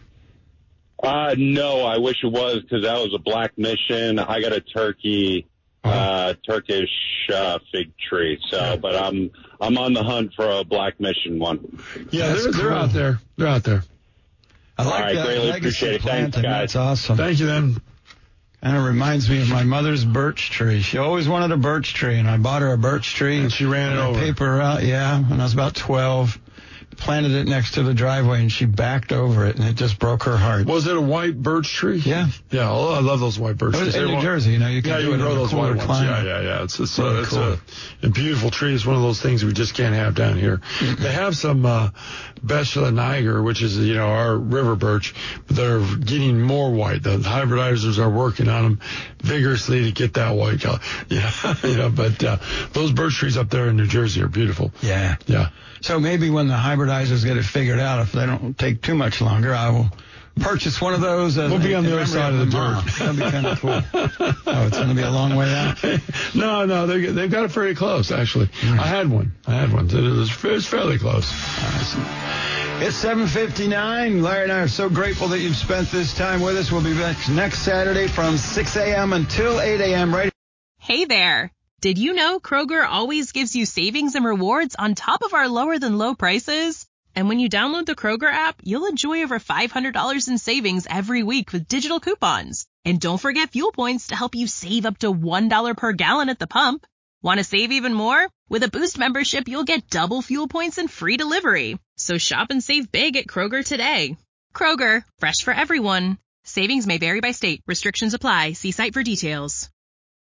Uh, no, I wish it was, because that was a Black Mission. I got a Turkey, uh, uh Turkish uh, fig tree. So, yeah. but I'm I'm on the hunt for a Black Mission one. Yeah, they're, cool. they're out there. They're out there. I like All right, that. Greatly appreciate it. Thanks, guys. That's awesome. Thank you, then. And it reminds me of my mother's birch tree. She always wanted a birch tree, and I bought her a birch tree. And she ran it over. Paper out, yeah, when I was about twelve. Planted it next to the driveway, and she backed over it, and it just broke her heart. Was it a white birch tree? Yeah. Yeah, oh, I love those white birch trees. In New Jersey, you know, you can yeah, do you it can grow in those a white ones. climate. Yeah, yeah, yeah. It's, it's, really uh, it's cool. a, a beautiful tree. It's one of those things we just can't have down here. Mm-hmm. They have some uh, Bachelor Niger, which is, you know, our river birch, but they're getting more white. The hybridizers are working on them vigorously to get that white color. Yeah, you know, but uh, those birch trees up there in New Jersey are beautiful. Yeah. Yeah. So maybe when the hybridizers get it figured out, if they don't take too much longer, I will purchase one of those. As we'll be on the other side of the dirt. That'd be kind of cool. Oh, it's going to be a long way out? No, no, they, they've got it very close, actually. Mm. I had one. I had one. It was, it was fairly close. Awesome. It's seven fifty-nine. Larry and I are so grateful that you've spent this time with us. We'll be back next Saturday from six a.m. until eight a.m. right. Hey there. Did you know Kroger always gives you savings and rewards on top of our lower than low prices? And when you download the Kroger app, you'll enjoy over five hundred dollars in savings every week with digital coupons. And don't forget fuel points to help you save up to one dollar per gallon at the pump. Want to save even more? With a Boost membership, you'll get double fuel points and free delivery. So shop and save big at Kroger today. Kroger, fresh for everyone. Savings may vary by state. Restrictions apply. See site for details.